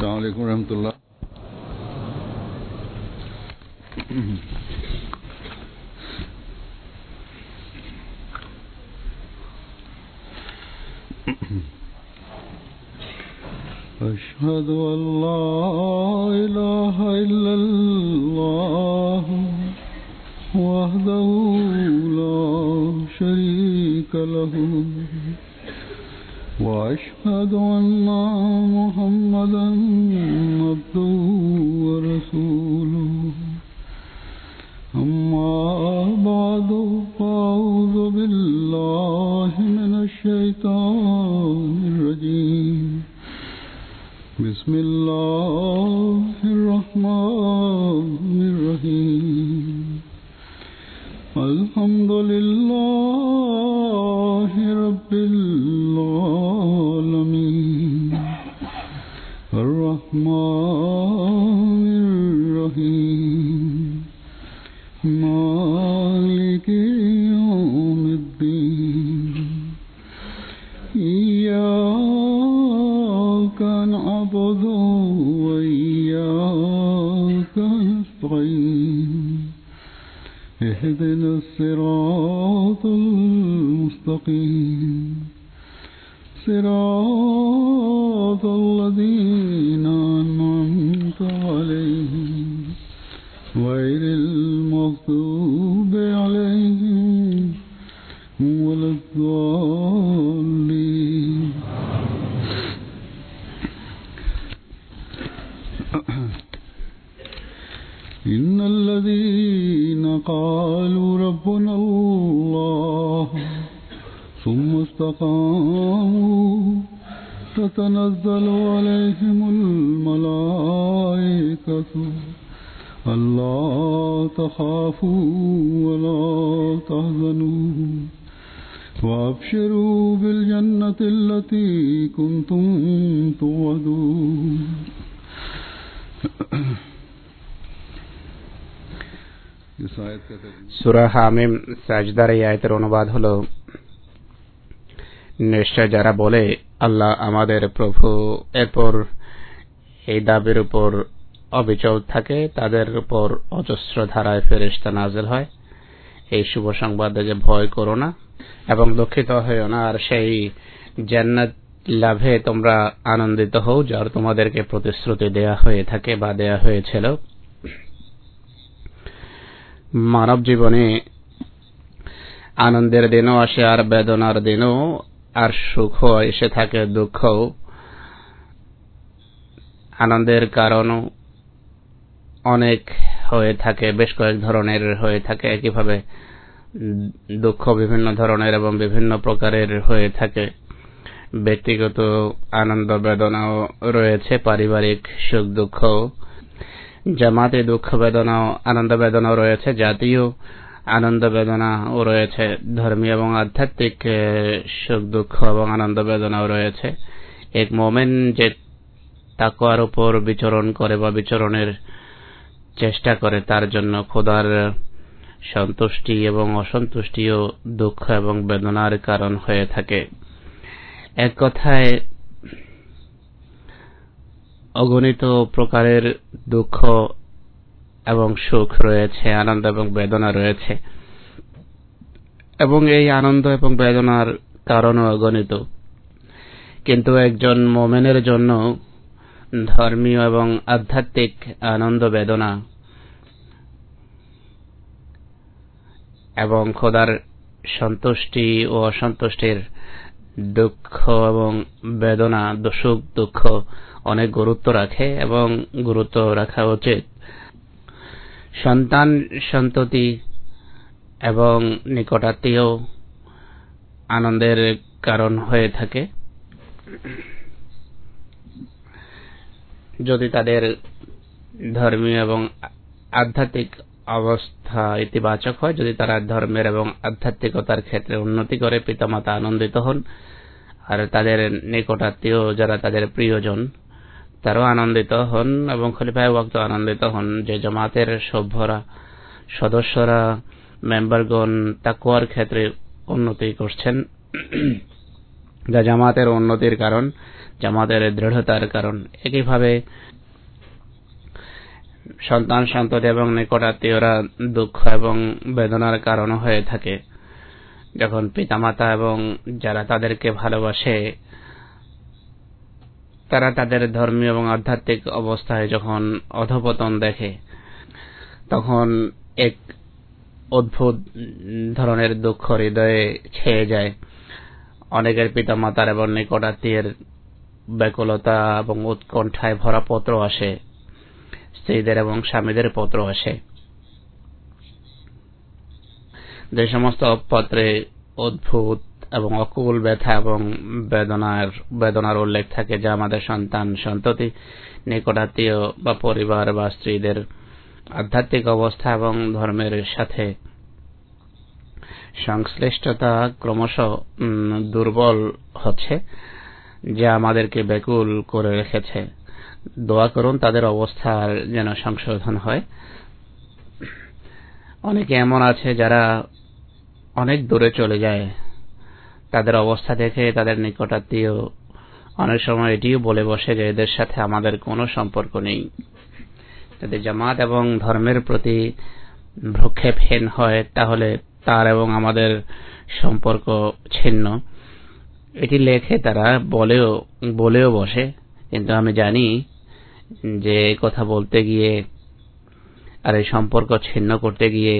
अस्सलाम वालेकुम रहमतुल्लाह। अशहदु अल्ला इलाहा इल्लल्लाह वहदहु ला शरीक लहु वअशहदु अन्ना मुहम्मदन अब्दुहु व रसूलुहु अम्मा बअदु फ़अऊज़ु बिल्लाहि मिनश शैतानिर रजीम बिस्मिल्लाहिर रहमानिर रहीम अल्हम्दुलिल्लाहि रब्बिल आलमीन अर्रहमानिर रहीम मालिकि यौमिद्दीन इय्याका नअबुदु व इय्याका नस्तईन اهدنا الصراط المستقيم صراط الذين أنعمت عليهم غير المغضوب عليهم ولا الضالين إن الذين قالوا ربنا الله ثم استقاموا تتنزل عليهم الملائكة ألا تخافوا ولا تحزنوا وأبشروا بالجنة التي كنتم توعدون সূরা হামিম সাজদার এই আয়াতের অনুবাদ হলো, নিশ্চয় যারা বলে আল্লাহ আমাদের প্রভু, এরপর এই দাবির উপর অবিচল থাকে, তাদের উপর অজস্র ধারায় ফেরেশতা নাযিল হয় এই শুভ সংবাদে যে ভয় করো না এবং দুঃখিত হও না, আর সেই জান্নাত লাভে তোমরা আনন্দিত হও যার তোমাদেরকে প্রতিশ্রুতি দেয়া হয়ে থাকে বা দেয়া হয়েছিল। মানব জীবনে আনন্দের দিনও আসে আর বেদনার দিনও, আর সুখ এসে থাকে, দুঃখ। আনন্দের কারণও অনেক হয়ে থাকে, বেশ কয়েক ধরনের হয়ে থাকে। একইভাবে দুঃখ বিভিন্ন ধরনের এবং বিভিন্ন প্রকারের হয়ে থাকে। ব্যক্তিগত আনন্দ বেদনাও রয়েছে, পারিবারিক সুখ দুঃখ, জামাতে দুঃখ বেদনাও আনন্দ বেদনাও রয়েছে, জাতীয় আনন্দ বেদনাও রয়েছে, ধর্মীয় এবং আধ্যাত্মিক সুখ দুঃখ এবং আনন্দ বেদনাও রয়েছে। এক মুমিন যে তাকওয়ার উপর বিচরণ করে বা বিচরণের চেষ্টা করে, তার জন্য খোদার সন্তুষ্টি এবং অসন্তুষ্টিও দুঃখ এবং বেদনার কারণ হয়ে থাকে। এক কথায় অগণিত প্রকারের দুঃখ এবং সুখ রয়েছে, আনন্দ এবং বেদনা রয়েছে, এবং এই আনন্দ এবং বেদনার কারণও অগণিত। কিন্তু একজন মুমিনের জন্য ধর্মীয় এবং আধ্যাত্মিক আনন্দ বেদনা এবং খোদার সন্তুষ্টি ও অসন্তুষ্টির দুঃখ এবং বেদনা, সুখ দুঃখ অনেক গুরুত্ব রাখে এবং গুরুত্ব রাখা উচিত। সন্তান সন্ততি এবং নিকটাত্মীয় আনন্দের কারণ হয়ে থাকে যদি তাদের ধর্মীয় এবং আধ্যাত্মিক অবস্থা ইতিবাচক হয়, যদি তারা ধর্মের এবং আধ্যাত্মিকতার ক্ষেত্রে উন্নতি করে, পিতামাতা আনন্দিত হন, আর তাদের নিকটাত্মীয় যারা তাদের প্রিয়জন তারাও আনন্দিত হন এবং খলিফায়ে ওয়াক্ত আনন্দিত হন যে জামাতের সভ্যরা, সদস্যরা, মেম্বারগণ তাকওয়ার ক্ষেত্রে উন্নতি করছেন যা জামাতের উন্নতির কারণ, জামাতের দৃঢ়তার কারণ। একইভাবে সন্তান সন্ততি এবং নিকটাত্মীয়রা দুঃখ এবং বেদনার কারণ হয়ে থাকে। যখন পিতামাতা এবং যারা তাদেরকে ভালোবাসে তারা তাদের ধর্মীয় এবং আধ্যাত্মিক অবস্থায় যখন অধঃপতন দেখে, তখন এক অদ্ভুত ধরনের দুঃখ হৃদয়ে ছেয়ে যায়। অনেকের পিতামাতার এবং নিকটাত্মীয়ের ব্যাকুলতা এবং উৎকণ্ঠায় ভরা পত্র আসে, স্ত্রীদের এবং স্বামীদের পত্র আসে। যে সমস্ত পত্রে অদ্ভুত এবং অকুল ব্যথা এবং বেদনার উল্লেখ থাকে, যা আমাদের সন্তান সন্ততি, নিকটাত্মীয় বা পরিবার বা স্ত্রীদের আধ্যাত্মিক অবস্থা এবং ধর্মের সাথে সংশ্লিষ্টতা ক্রমশ দুর্বল হচ্ছে, যা আমাদেরকে ব্যাকুল করে রেখেছে। দোয়া করুন তাদের অবস্থার যেন সংশোধন হয়। অনেকে এমন আছে যারা অনেক দূরে চলে যায়, তাদের অবস্থা দেখে তাদের নিকটাত্মীয় অনেক সময় এটিও বলে বসে যে এদের সাথে আমাদের কোনো সম্পর্ক নেই। যদি জামাত এবং ধর্মের প্রতি ভ্রুক্ষেপহীন হয় তাহলে তার এবং আমাদের সম্পর্ক ছিন্ন। এটি লেখে তারা বলেও বসে, কিন্তু আমি জানি যে কথা বলতে গিয়ে আর এই সম্পর্ক ছিন্ন করতে গিয়ে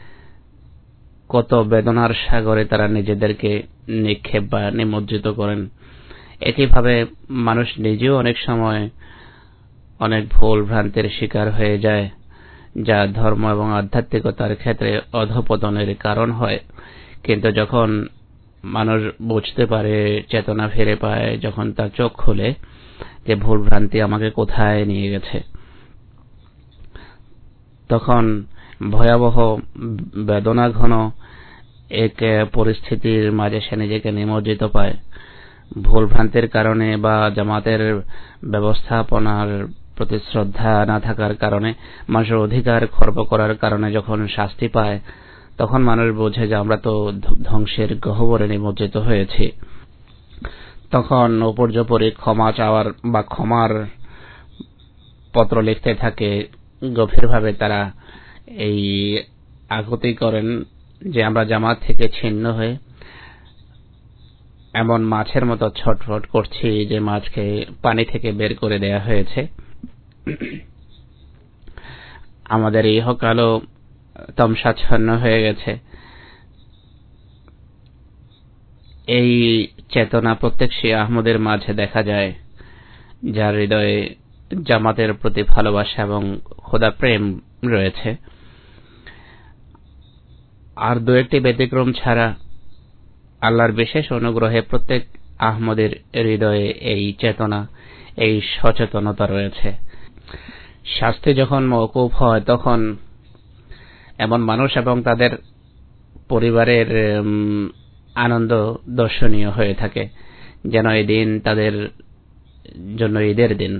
কত বেদনার সাগরে তারা নিজেদেরকে নিক্ষেপ বা নিমজ্জিত করেন। একইভাবে মানুষ নিজেও অনেক সময় অনেক ভুল ভ্রান্তির শিকার হয়ে যায়, যা ধর্ম এবং আধ্যাত্মিকতার ক্ষেত্রে অধঃপতনের কারণ হয়। কিন্তু যখন মানুষ বুঝতে পারে, চেতনা ফিরে পায়, যখন তার চোখ খুলে যে ভুল ভ্রান্তি আমাকে কোথায় নিয়ে গেছে, তখন ভয়াবহ বেদনা ঘন এক পরিস্থিতির মাঝে সে নিজেকে নিমজ্জিত পায়। ভুল ভ্রান্তির কারণে বা জামাতের ব্যবস্থাপনার প্রতি শ্রদ্ধা না থাকার কারণে, মানুষের অধিকার খর্ব করার কারণে যখন শাস্তি পায়, তখন মানুষ বোঝে যে আমরা তো ধ্বংসের গহ্বরে নিমজ্জিত হয়েছি। তখন উপর্যুপরি ক্ষমা চাওয়ার বা ক্ষমার পত্র লিখতে থাকে। গভীরভাবে তারা এই আকুতি করেন যে আমরা জামাত থেকে ছিন্ন হয়ে এমন মাছের মতো ছটফট করছি যে মাছকে পানি থেকে বের করে দেয়া হয়েছে। আমাদের ইহকালও তমসাচ্ছন্ন হয়ে গেছে। এই চেতনা প্রত্যেক শিয়া আহমদের মাঝে দেখা যায়, যার হৃদয়ে জামাতের প্রতি ভালোবাসা এবং খোদা প্রেম রয়েছে। আর দু একটি ব্যতিক্রম ছাড়া আল্লাহর বিশেষ অনুগ্রহে প্রত্যেক আহমদের হৃদয়ে এই চেতনা, এই সচেতনতা রয়েছে। শাস্তি যখন মওকুফ হয় তখন এমন মানুষ এবং তাদের পরিবারের আনন্দ দর্শনীয় হয়ে থাকে, যেন এই দিন তাদের জন্য ঈদের দিন।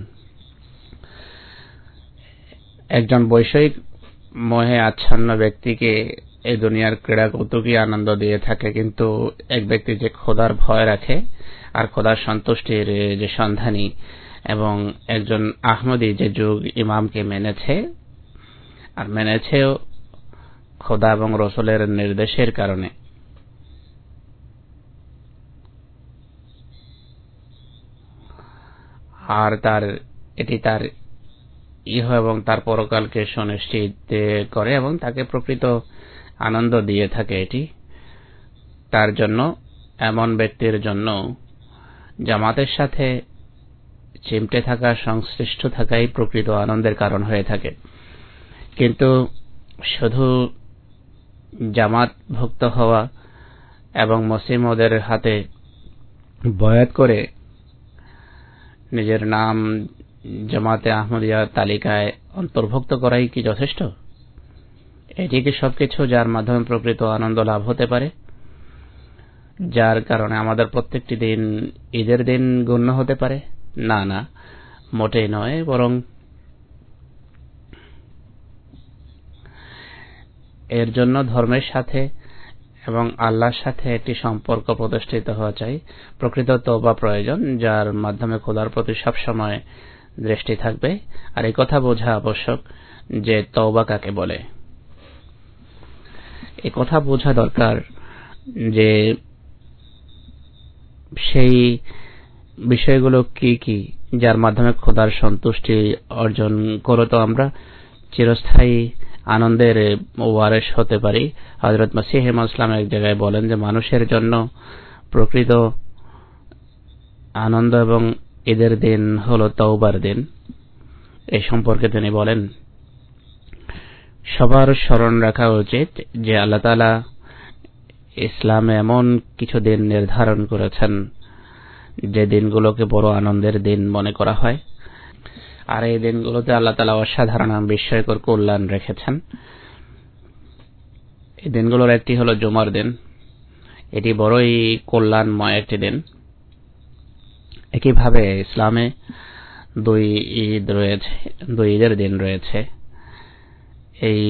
একজন বৈষয়িক মোহে আচ্ছন্ন ব্যক্তিকে এই দুনিয়ার ক্রীড়া কৌতুকই আনন্দ দিয়ে থাকে, কিন্তু এক ব্যক্তি যে খোদার ভয় রাখে আর খোদার সন্তুষ্টির যে সন্ধানী, এবং একজন আহমদী যে যুগ ইমামকে মেনেছে আর মেনেছেও খোদা এবং রসুলের নির্দেশের কারণে, আর এটি তার ইহ এবং তার পরকালকে সুনিশ্চিত করে এবং তাকে প্রকৃত আনন্দ দিয়ে থাকে। এটি তার জন্য, এমন ব্যক্তির জন্য জামাতের সাথে চিমটে থাকা, সংশ্লিষ্ট থাকাই প্রকৃত আনন্দের কারণ হয়ে থাকে। কিন্তু শুধু জামাতভুক্ত হওয়া এবং মুসলিমদের হাতে বয়াত করে নিজের নাম জামাতে আহমদিয়া তালিকায় অন্তর্ভুক্ত করাই কি যথেষ্ট? এটি কি সবকিছু যার মাধ্যমে প্রকৃত আনন্দ লাভ হতে পারে, যার কারণে আমাদের প্রত্যেকটি দিন ঈদের দিন গণ্য হতে পারে? না, না, মোটেই নয়। বরং এর জন্য ধর্মের সাথে এবং আল্লাহর সাথে একটি সম্পর্ক প্রতিষ্ঠিত হওয়া চাই। প্রকৃত তওবা প্রয়োজন, যার মাধ্যমে খোদার প্রতি সবসময় দৃষ্টি থাকবে। আর এই কথা বোঝা আবশ্যক যে তওবা কাকে বলে। এই কথা বোঝা দরকার যে সেই বিষয়গুলো কি কি যার মাধ্যমে খোদার সন্তুষ্টি অর্জন করে তো আমরা চিরস্থায়ী আনন্দের ওয়ারিশ হতে পারি। হযরত মসিহ মাউদ ইসলাম এক জায়গায় বলেন যে মানুষের জন্য প্রকৃত আনন্দ এবং ঈদের দিন হলো তওবার দিন। এই সম্পর্কে তিনি বলেন, সবার স্মরণ রাখা উচিত যে আল্লাহ তাআলা ইসলামে এমন কিছু দিন নির্ধারণ করেছেন যে দিনগুলোকে বড় আনন্দের দিন মনে করা হয়। আর এই দিনগুলোতে আল্লাহ তাআলা অসাধারণ বিস্ময়কর কল্যাণ রেখেছেন। এই দিনগুলোর একটি হলো জুমার দিন। এটি বড়ই কল্যাণময় একটি দিন। একইভাবে ইসলামে দুই ঈদের দিন রয়েছে। এই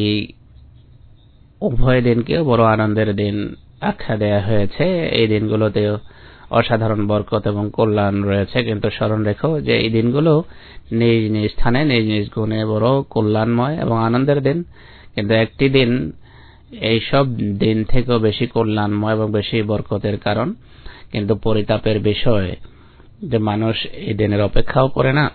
উভয় দিনকেও বড় আনন্দের দিন আখ্যা দেয়া হয়েছে। এই দিনগুলোতেও অসাধারণ বরকত এবং কল্যাণ রয়েছে, কিন্তু স্মরণ রেখো যে এই দিনগুলো নিজ নিজ স্থানে নিজ নিজ গুণে বড় কল্যাণময় এবং আনন্দের দিন, কিন্তু একটি দিন এই সব দিন থেকেও বেশি কল্যাণময় এবং বেশি বরকতের কারণ। কিন্তু পরিতাপের বিষয় যে মানুষ এই দিনের অপেক্ষাও করে না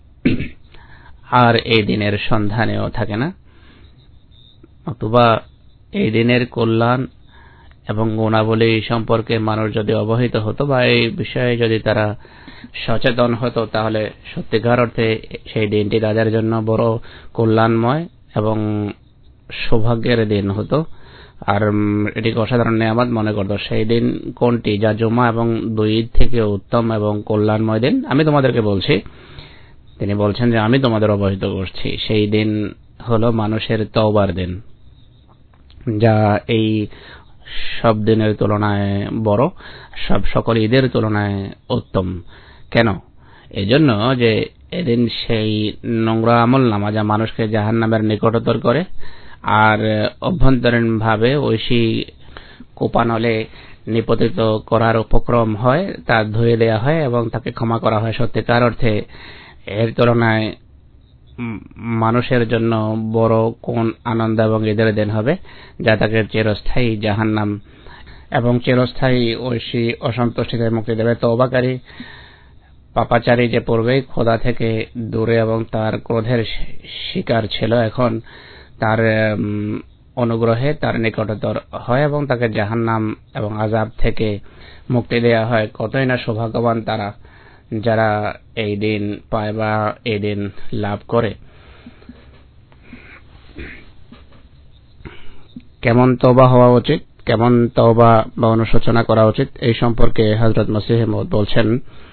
আর এই দিনের সন্ধানেও থাকে না, অথবা এই দিনের কল্যাণ এবং গুণাবলী সম্পর্কে মানুষ যদি অবহিত হতো বা এই বিষয়ে যদি তারা সচেতন হতো, তাহলে সত্যিকার অর্থে সেই দিনটি তাদের জন্য বড় কল্যাণময় এবং সৌভাগ্যের দিন হতো। আর এটিকে অসাধারণ নিয়ামত মনে করত। সেই দিন কোনটি যা জুমা এবং দুই ঈদ থেকে উত্তম এবং কল্যাণময় দিন? আমি তোমাদেরকে বলছি। তিনি বলছেন যে আমি তোমাদের অবহিত করছি। সেই দিন হলো মানুষের তওবার দিন, যা এই সব দিনের তুলনায় বড়, সকল ঈদের তুলনায় উত্তম। কেন? এজন্য যে এদিন সেই নোংরা আমলনামা যা মানুষকে জাহান্নামের নিকটতর করে আর অভ্যন্তরীণভাবে ঐশী কোপানলে নিপতিত করার উপক্রম হয়, তা ধুয়ে দেয়া হয় এবং তাকে ক্ষমা করা হয়। সত্যিকার অর্থে এর তুলনায় মানুষের জন্য বড় কোন আনন্দ এবং ঈদের দিন হবে যা তাকে চিরস্থায়ী জাহান্নাম এবং চিরস্থায়ী ঐশী অসন্তুষ্টি থেকে মুক্তি দেবে। তওবাকারী পাপাচারী যে পূর্বেই খোদা থেকে দূরে এবং তার ক্রোধের শিকার ছিল, এখন তার অনুগ্রহে তার নিকটতর হয় এবং তাকে জাহান্নাম এবং আযাব থেকে মুক্তি দেয়া হয়। কতই না সৌভাগ্যবান তারা যারা এই দিন পায় বা এই দিন লাভ করে। কেমন তওবা হওয়া উচিত, কেমন তওবা বা অনুশোচনা করা উচিত, এই সম্পর্কে হযরত মসিহ মাউদ বলছেন,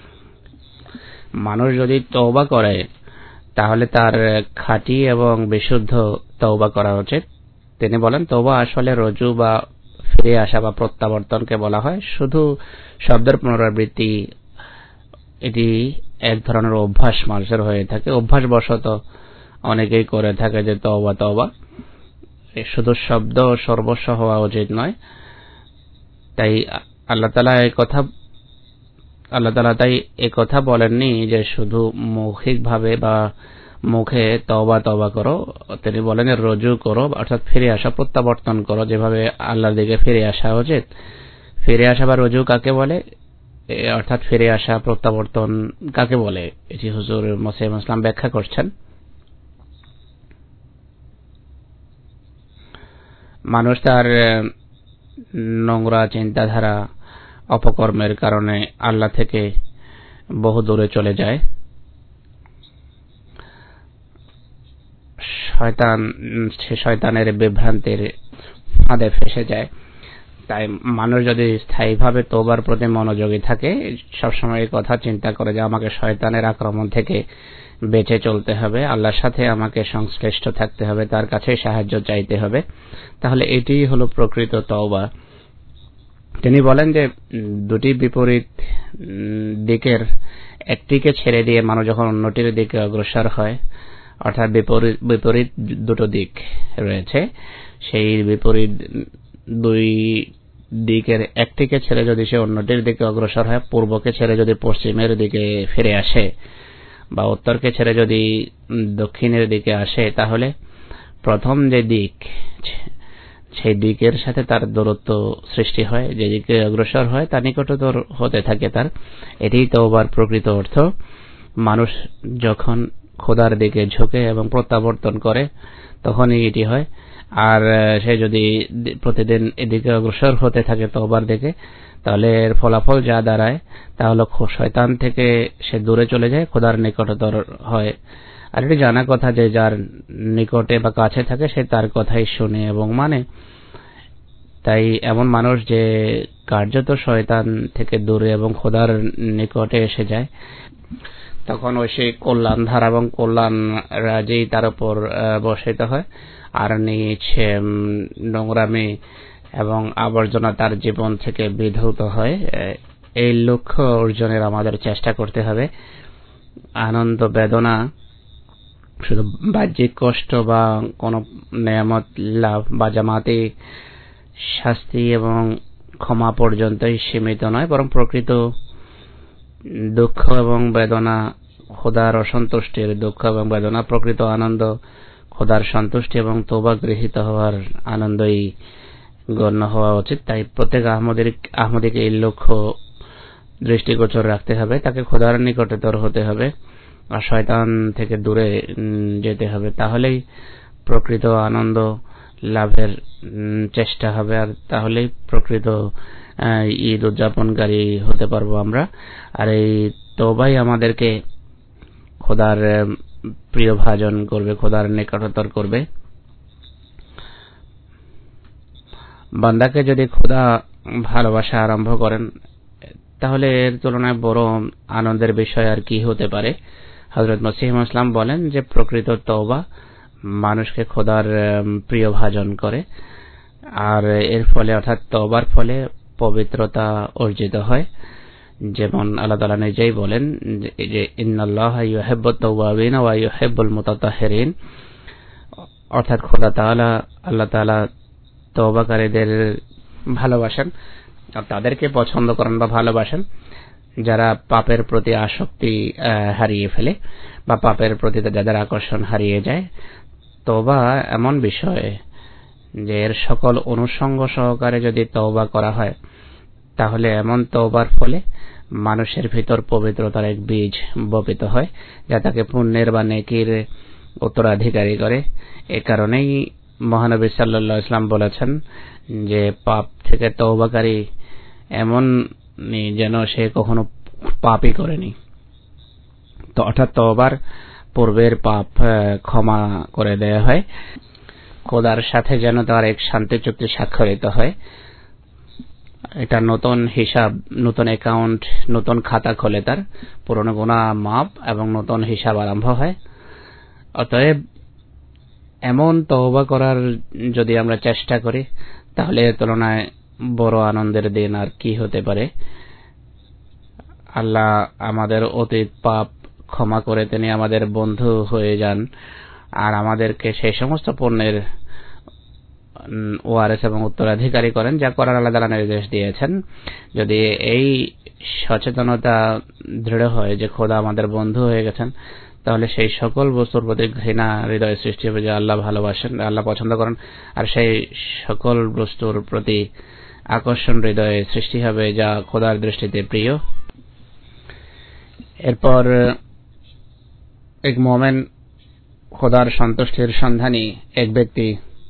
মানুষ যদি তওবা করে তাহলে তার খাঁটি এবং বিশুদ্ধ তওবা করা উচিত। তিনি বলেন, তওবা আসলে রজু বা ফিরে আসা বা প্রত্যাবর্তনকে বলা হয়। শুধু শব্দের পুনরাবৃত্তি, এটি এক ধরনের অভ্যাস মানুষের হয়ে থাকে। অভ্যাসবশত অনেকেই করে থাকে যে তওবা তওবা। শুধু শব্দ সর্বস্ব হওয়া উচিত নয়। তাই আল্লাহ তাআলা তাই এই কথা বলেননি যে শুধু মৌখিকভাবে বা মুখে তওবা তওবা করো। তিনি বলেন রজু করো, অর্থাৎ ফিরে আসা, প্রত্যাবর্তন করো, যেভাবে আল্লাহর দিকে ফিরে আসা উচিত। ফিরে আসা বা রজু কাকে বলে, অর্থাৎ ফিরে আসা, প্রত্যাবর্তন কাকে বলে, এটি হুজুর মসিহ মাউদ ইসলাম ব্যাখ্যা করছেন। মানুষ তার নোংরা চিন্তাধারা, অপকর্মের কারণে আল্লাহ থেকে বহু দূরে চলে যায়। শয়তানের বিভ্রান্তির ফাঁদে ফেসে যায়। তাই মানুষ যদি স্থায়ীভাবে তওবার প্রতি মনোযোগী থাকে, সবসময় এই কথা চিন্তা করে যে আমাকে শয়তানের আক্রমণ থেকে বেঁচে চলতে হবে, আল্লাহর সাথে আমাকে সংশ্লিষ্ট থাকতে হবে, তার কাছে সাহায্য চাইতে হবে, তাহলে এটিই হলো প্রকৃত তওবা। তিনি বলেন যে দুটি বিপরীত দিকের একটিকে ছেড়ে দিয়ে মানুষ যখন অন্যটির দিকে অগ্রসর হয়, অর্থাৎ বিপরীত দুটো দিক রয়েছে, সেই বিপরীত দুই দিকের একটিকে ছেড়ে যদি সে অন্যটির দিকে অগ্রসর হয়, পূর্বকে ছেড়ে যদি পশ্চিমের দিকে ফিরে আসে বা উত্তরকে ছেড়ে যদি দক্ষিণের দিকে আসে, তাহলে প্রথম যে দিক সেই দিকের সাথে তার দূরত্ব সৃষ্টি হয়, যেদিকে অগ্রসর হয় তার নিকটতর হতে থাকে তার। এটাই তওবার প্রকৃত অর্থ। মানুষ যখন খোদার দিকে ঝুঁকে এবং প্রত্যাবর্তন করে তখনই এটি হয়। আর সে যদি প্রতিদিন এদিকে অগ্রসর হতে থাকে তওবার দিকে, তাহলে এর ফলাফল যা দাঁড়ায় তা হলো শয়তান থেকে সে দূরে চলে যায়, খোদার নিকটতর হয়। আর এটি জানা কথা যে যার নিকটে বা কাছে থাকে সে তার কথাই শুনে এবং মানে। তাই এমন মানুষ যে কার্যত শয়তান থেকে দূরে এবং খোদার নিকটে এসে যায়, তখন ওই সেই কল্যাণ ধারা এবং কল্যাণ রাজেই তার উপর বর্ষিত হয়। আর নিচে নোংরামি এবং আবর্জনা তার জীবন থেকে বিধৌত হয়। এই লক্ষ্য অর্জনের আমাদের চেষ্টা করতে হবে। আনন্দ বেদনা শুধু বাহ্যিক কষ্ট বা কোন নেয়ামত লাভ বা জামাতি শাস্তি এবং ক্ষমা পর্যন্তই সীমিত নয়, বরং প্রকৃত দুঃখ এবং বেদনা খোদার অসন্তুষ্টির দুঃখ এবং বেদনা, প্রকৃত আনন্দ খোদার সন্তুষ্টি এবং তওবা গৃহীত হওয়ার আনন্দই গণ্য হওয়া উচিত। তাই প্রত্যেক আহমদীকে এই লক্ষ্য দৃষ্টিগোচর রাখতে হবে। তাকে খোদার নিকটতর হতে হবে আর শয়তান থেকে দূরে যেতে হবে। তাহলেই প্রকৃত আনন্দ লাভের চেষ্টা হবে, আর তাহলেই প্রকৃত ঈদ উদযাপনকারী হতে পারবো আমরা। আর এই তওবাই আমাদেরকে খোদার প্রিয় ভাজন করবে, খোদার নিকটতর করবে। বান্দাকে যদি খোদা ভালোবাসা আরম্ভ করেন, তাহলে এর তুলনায় বড় আনন্দের বিষয় আর কি হতে পারে। হযরত মসিহ ইসলাম বলেন যে প্রকৃত তওবা মানুষকে খোদার প্রিয় ভাজন করে, আর এর ফলে অর্থাৎ তওবার ফলে পবিত্রতা অর্জিত হয়। যেমন আল্লাহ তাআলা নিজেই বলেন যে ইন্নাল্লাহা ইউহিব্বুত তাওয়াবিনা ওয়া ইউহিব্বুল মুতাতাহহিরিন, অর্থাৎ আল্লাহ তাআলা তওবাকারীদের ভালোবাসেন আর তাদেরকে পছন্দ করেন বা ভালোবাসেন যারা পাপের প্রতি আসক্তি হারিয়ে ফেলে বা পাপের প্রতি যাদের আকর্ষণ হারিয়ে যায়। তওবা এমন বিষয় যে এর সকল অনুষঙ্গ সহকারে যদি তওবা করা হয়, তাহলে এমন তওবার ফলে মানুষের ভিতর পবিত্রতার এক বীজ বপিত হয়, যা তাকে পুণ্যের বা নেকির উত্তরাধিকারী করে। এ কারণেই মহানবী সাল্লাল্লাহু আলাইহি ওয়াসাল্লাম বলেছেন যে পাপ থেকে তওবাকারী এমন যেন সে কখনো পাপই করেনি। তো অর্থাৎ তওবার পূর্বের পাপ ক্ষমা করে দেয়া হয়, খোদার সাথে যেন তার এক শান্তি চুক্তি স্বাক্ষরিত হয়। এটা নতুন হিসাব, নতুন অ্যাকাউন্ট, নতুন খাতা খোলে, তার পুরনো গুনাহ মাপ এবং নতুন হিসাব আরম্ভ হয়। অতএব এমন তওবা করার যদি আমরা চেষ্টা করি, তাহলে এর তুলনায় বড় আনন্দের দিন আর কি হতে পারে। আল্লাহ আমাদের অতীত পাপ ক্ষমা করে তিনি আমাদের বন্ধু হয়ে যান আর আমাদেরকে সেই সমস্ত পুণ্যের ওয়ারিস এবং উত্তরাধিকারী করেন যা করার আল্লাহ তাআলা নির্দেশ দিয়েছেন। যদি এই সচেতনতা দৃঢ় হয় যে খোদা আমাদের বন্ধু হয়ে গেছেন, তাহলে সেই সকল বস্তুর প্রতি ঘৃণা হৃদয়ে সৃষ্টি হবে যা আল্লাহ ভালোবাসেন, আল্লাহ পছন্দ করেন, আর সেই সকল বস্তুর প্রতি আকর্ষণ হৃদয়ে সৃষ্টি হবে যা খোদার দৃষ্টিতে প্রিয়। এরপর এক মুমিন খোদার সন্তুষ্টির সন্ধানী এক ব্যক্তি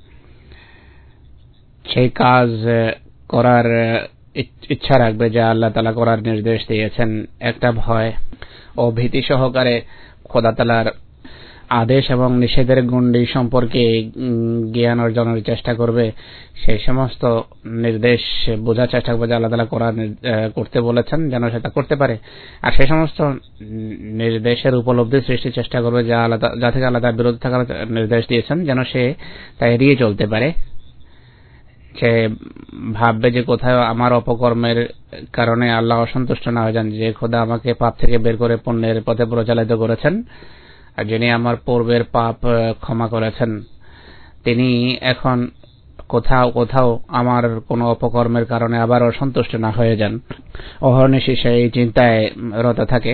সেই কাজ করার ইচ্ছা রাখবে যা আল্লাহ তাআলা করার নির্দেশ দিয়েছেন। একটা ভয় ও ভীতি সহকারে খোদা তাআলার আদেশ এবং নিষেধের গণ্ডি সম্পর্কে জ্ঞান অর্জনের চেষ্টা করবে। সেই সমস্ত নির্দেশ বোঝার চেষ্টা করবে যা আল্লাহ তাআলা করতে বলেছেন, যেন সেটা করতে পারে। আর সেই সমস্ত নির্দেশের উপলব্ধি সৃষ্টির চেষ্টা করবে যা থেকে আল্লাহ তাআলার বিরুদ্ধে থাকার নির্দেশ দিয়েছেন, যেন সে তা এড়িয়ে চলতে পারে। সে ভাববে যে কোথাও আমার অপকর্মের কারণে আল্লাহ অসন্তুষ্ট না হয়ে যান, যে খোদা আমাকে পাপ থেকে বের করে পুণ্যের পথে পরিচালিত করেছেন আর যিনি আমার পূর্বের পাপ ক্ষমা করেছেন, তিনি এখন কোথাও কোথাও আমার কোনো অপকর্মের কারণে আবার অসন্তুষ্ট না হয়ে যান। অহর্নিশি সেই চিন্তায় রত থাকে।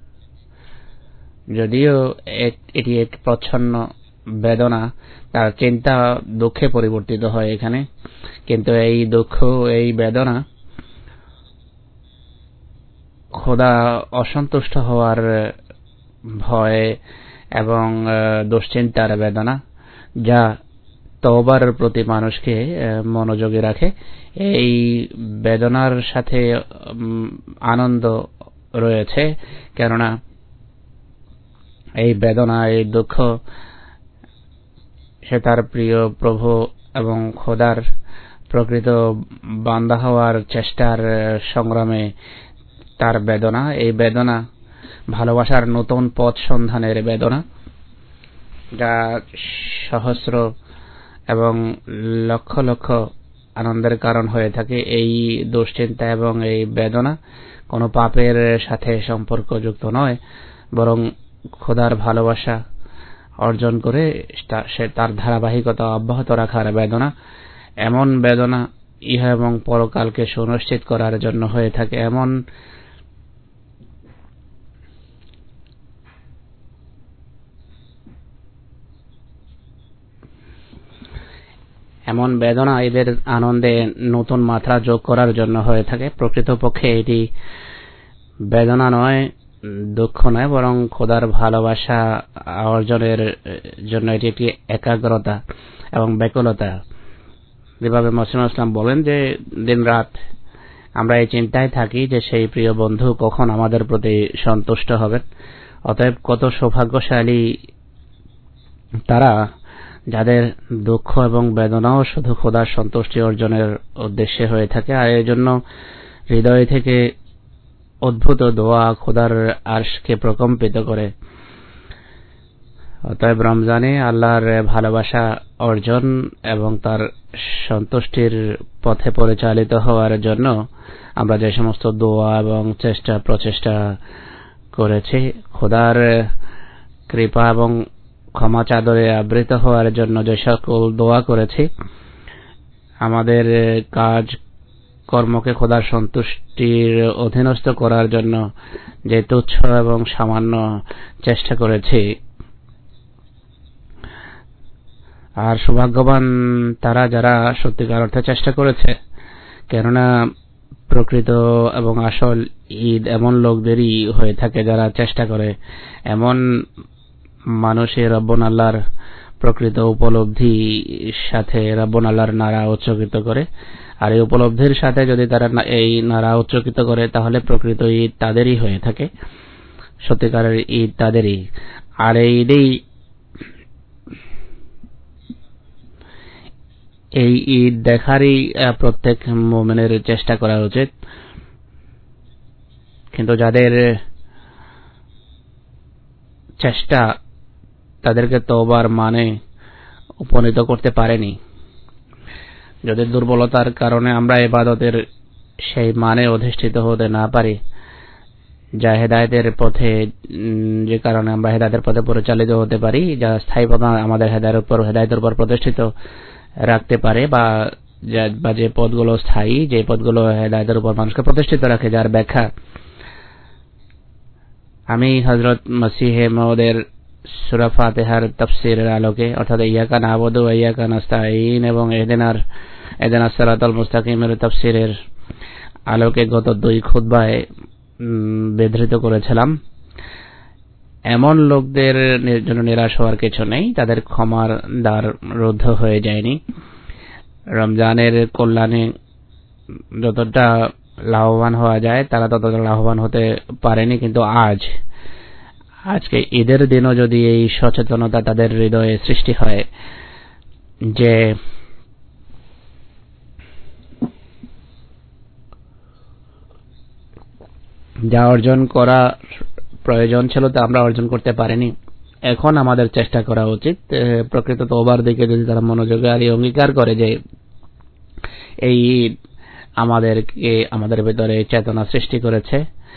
যদিও এটি এক প্রচ্ছন্ন বেদনা, তার চিন্তা দুঃখে পরিবর্তিত হয় এখানে, কিন্তু এই দুঃখ, এই বেদনা খোদা অসন্তুষ্ট হওয়ার ভয় এবং দুশ্চিন্তার বেদনা, যা তওবার প্রতি মানুষকে মনোযোগী রাখে। এই বেদনার সাথে আনন্দ রয়েছে, কেননা এই বেদনা, এই দুঃখ সে তার প্রিয় প্রভু এবং খোদার প্রকৃত বান্দা হওয়ার চেষ্টার সংগ্রামে তার বেদনা। এই বেদনা ভালোবাসার নতুন পথ সন্ধানের বেদনা, যা সহস্র এবং লক্ষ লক্ষ আনন্দের কারণ হয়ে থাকে। এই দুশ্চিন্তা এবং এই বেদনা কোনো পাপের সাথে সম্পর্কযুক্ত নয়, বরং খোদার ভালোবাসা অর্জন করে সে তার ধারাবাহিকতা অব্যাহত রাখার বেদনা। এমন বেদনা ইহা এবং পরকালকে সুনিশ্চিত করার জন্য হয়ে থাকে। এমন বেদনা এদের আনন্দে নতুন মাত্রা যোগ করার জন্য হয়ে থাকে। প্রকৃতপক্ষে এটি বেদনা নয়, দুঃখ নয়, বরং খোদার ভালোবাসা অর্জনের জন্য এটি একটি একাগ্রতা এবং ব্যাকুলতা। যেভাবে মসিহ ইসলাম বলেন যে দিন রাত আমরা এই চিন্তায় থাকি যে সেই প্রিয় বন্ধু কখন আমাদের প্রতি সন্তুষ্ট হবেন। অতএব কত সৌভাগ্যশালী তারা যাদের দুঃখ এবং বেদনাও শুধু খোদার সন্তুষ্টি অর্জনের উদ্দেশ্যে হয়ে থাকে, আর এই জন্য হৃদয় থেকে অদ্ভুত দোয়া খোদার আরশকে প্রকম্পিত করে। অতএব রমজানে আল্লাহর ভালোবাসা অর্জন এবং তার সন্তুষ্টির পথে পরিচালিত হওয়ার জন্য আমরা যে সমস্ত দোয়া এবং প্রচেষ্টা করেছি, খোদার কৃপা এবং ক্ষমা চাদরে আবৃত হওয়ার জন্য যে সকল দোয়া করেছি, আমাদের কাজ কর্মকে খোদার সন্তুষ্টির অধীনস্থ করার জন্য যে তুচ্ছ এবং সামান্য চেষ্টা করেছি, আর সৌভাগ্যবান তারা যারা সত্যিকার অর্থে চেষ্টা করেছে, কেননা প্রকৃত এবং আসল ঈদ এমন লোকদেরই হয়ে থাকে যারা চেষ্টা করে। এমন মানুষের রব্বুল আল্লাহর প্রকৃত উপলব্ধি সাথে রব্বুল আল্লাহর নারা উচ্চকিত করে, আর এই উপলব্ধির সাথে যদি তারা এই নারা উচ্চকিত করে, তাহলে প্রকৃত ঈদ তাদেরই হয়ে থাকে, সত্যিকারের ঈদ তাদেরই। আর এই ঈদ দেখারই প্রত্যেক মুমিনের চেষ্টা করা উচিত। কিন্তু যাদের চেষ্টা তাদেরকে তওবার মানে উপনীত করতে পারেনি, যদি দুর্বলতার কারণে আমরা ইবাদতের সেই মানে অধিষ্ঠিত হতে না পারি, যা হেদায়েতের পথে, যে কারণে আমরা হেদায়েতের পথে পরিচালিত হতে পারি, যা স্থায়ীভাবে আমাদের হেদায়েতের উপর প্রতিষ্ঠিত রাখতে পারে, বা যে পথগুলো স্থায়ী, যে পথগুলো হেদায়েতের উপর মানুষকে প্রতিষ্ঠিত রাখে, যার ব্যাখ্যা আমি হযরত মসিহ মাউদের সূরা ফাতিহার তাফসীরের আলোকে, অর্থাৎ ইয়াকা না'বুদু ওয়া ইয়াকা নাস্তাঈন এবং ইহদিনাস সিরাতাল মুস্তাকিমের তাফসীরের আলোকে গত 2 খুতবায় বিধৃত করেছিলাম। এমন লোকদের জন্য নিরাশ হওয়ার কিছু নেই, তাদের ক্ষমার দ্বার রুদ্ধ হয়ে যায়নি। রমজানের কল্যাণে যতটা লাভবান হওয়া যায় তারা ততটা লাভবান হতে পারেনি, কিন্তু আজকে ঈদের দিনও যদি এই সচেতনতা তাদের হৃদয়ে সৃষ্টি হয় যে যা অর্জন করা প্রয়োজন ছিল তা আমরা অর্জন করতে পারিনি, এখন আমাদের চেষ্টা করা উচিত প্রকৃত তওবার দিকে। যদি তারা মনোযোগে আর অঙ্গীকার করে যে এই ঈদ আমাদের ভিতরে চেতনা সৃষ্টি করেছে,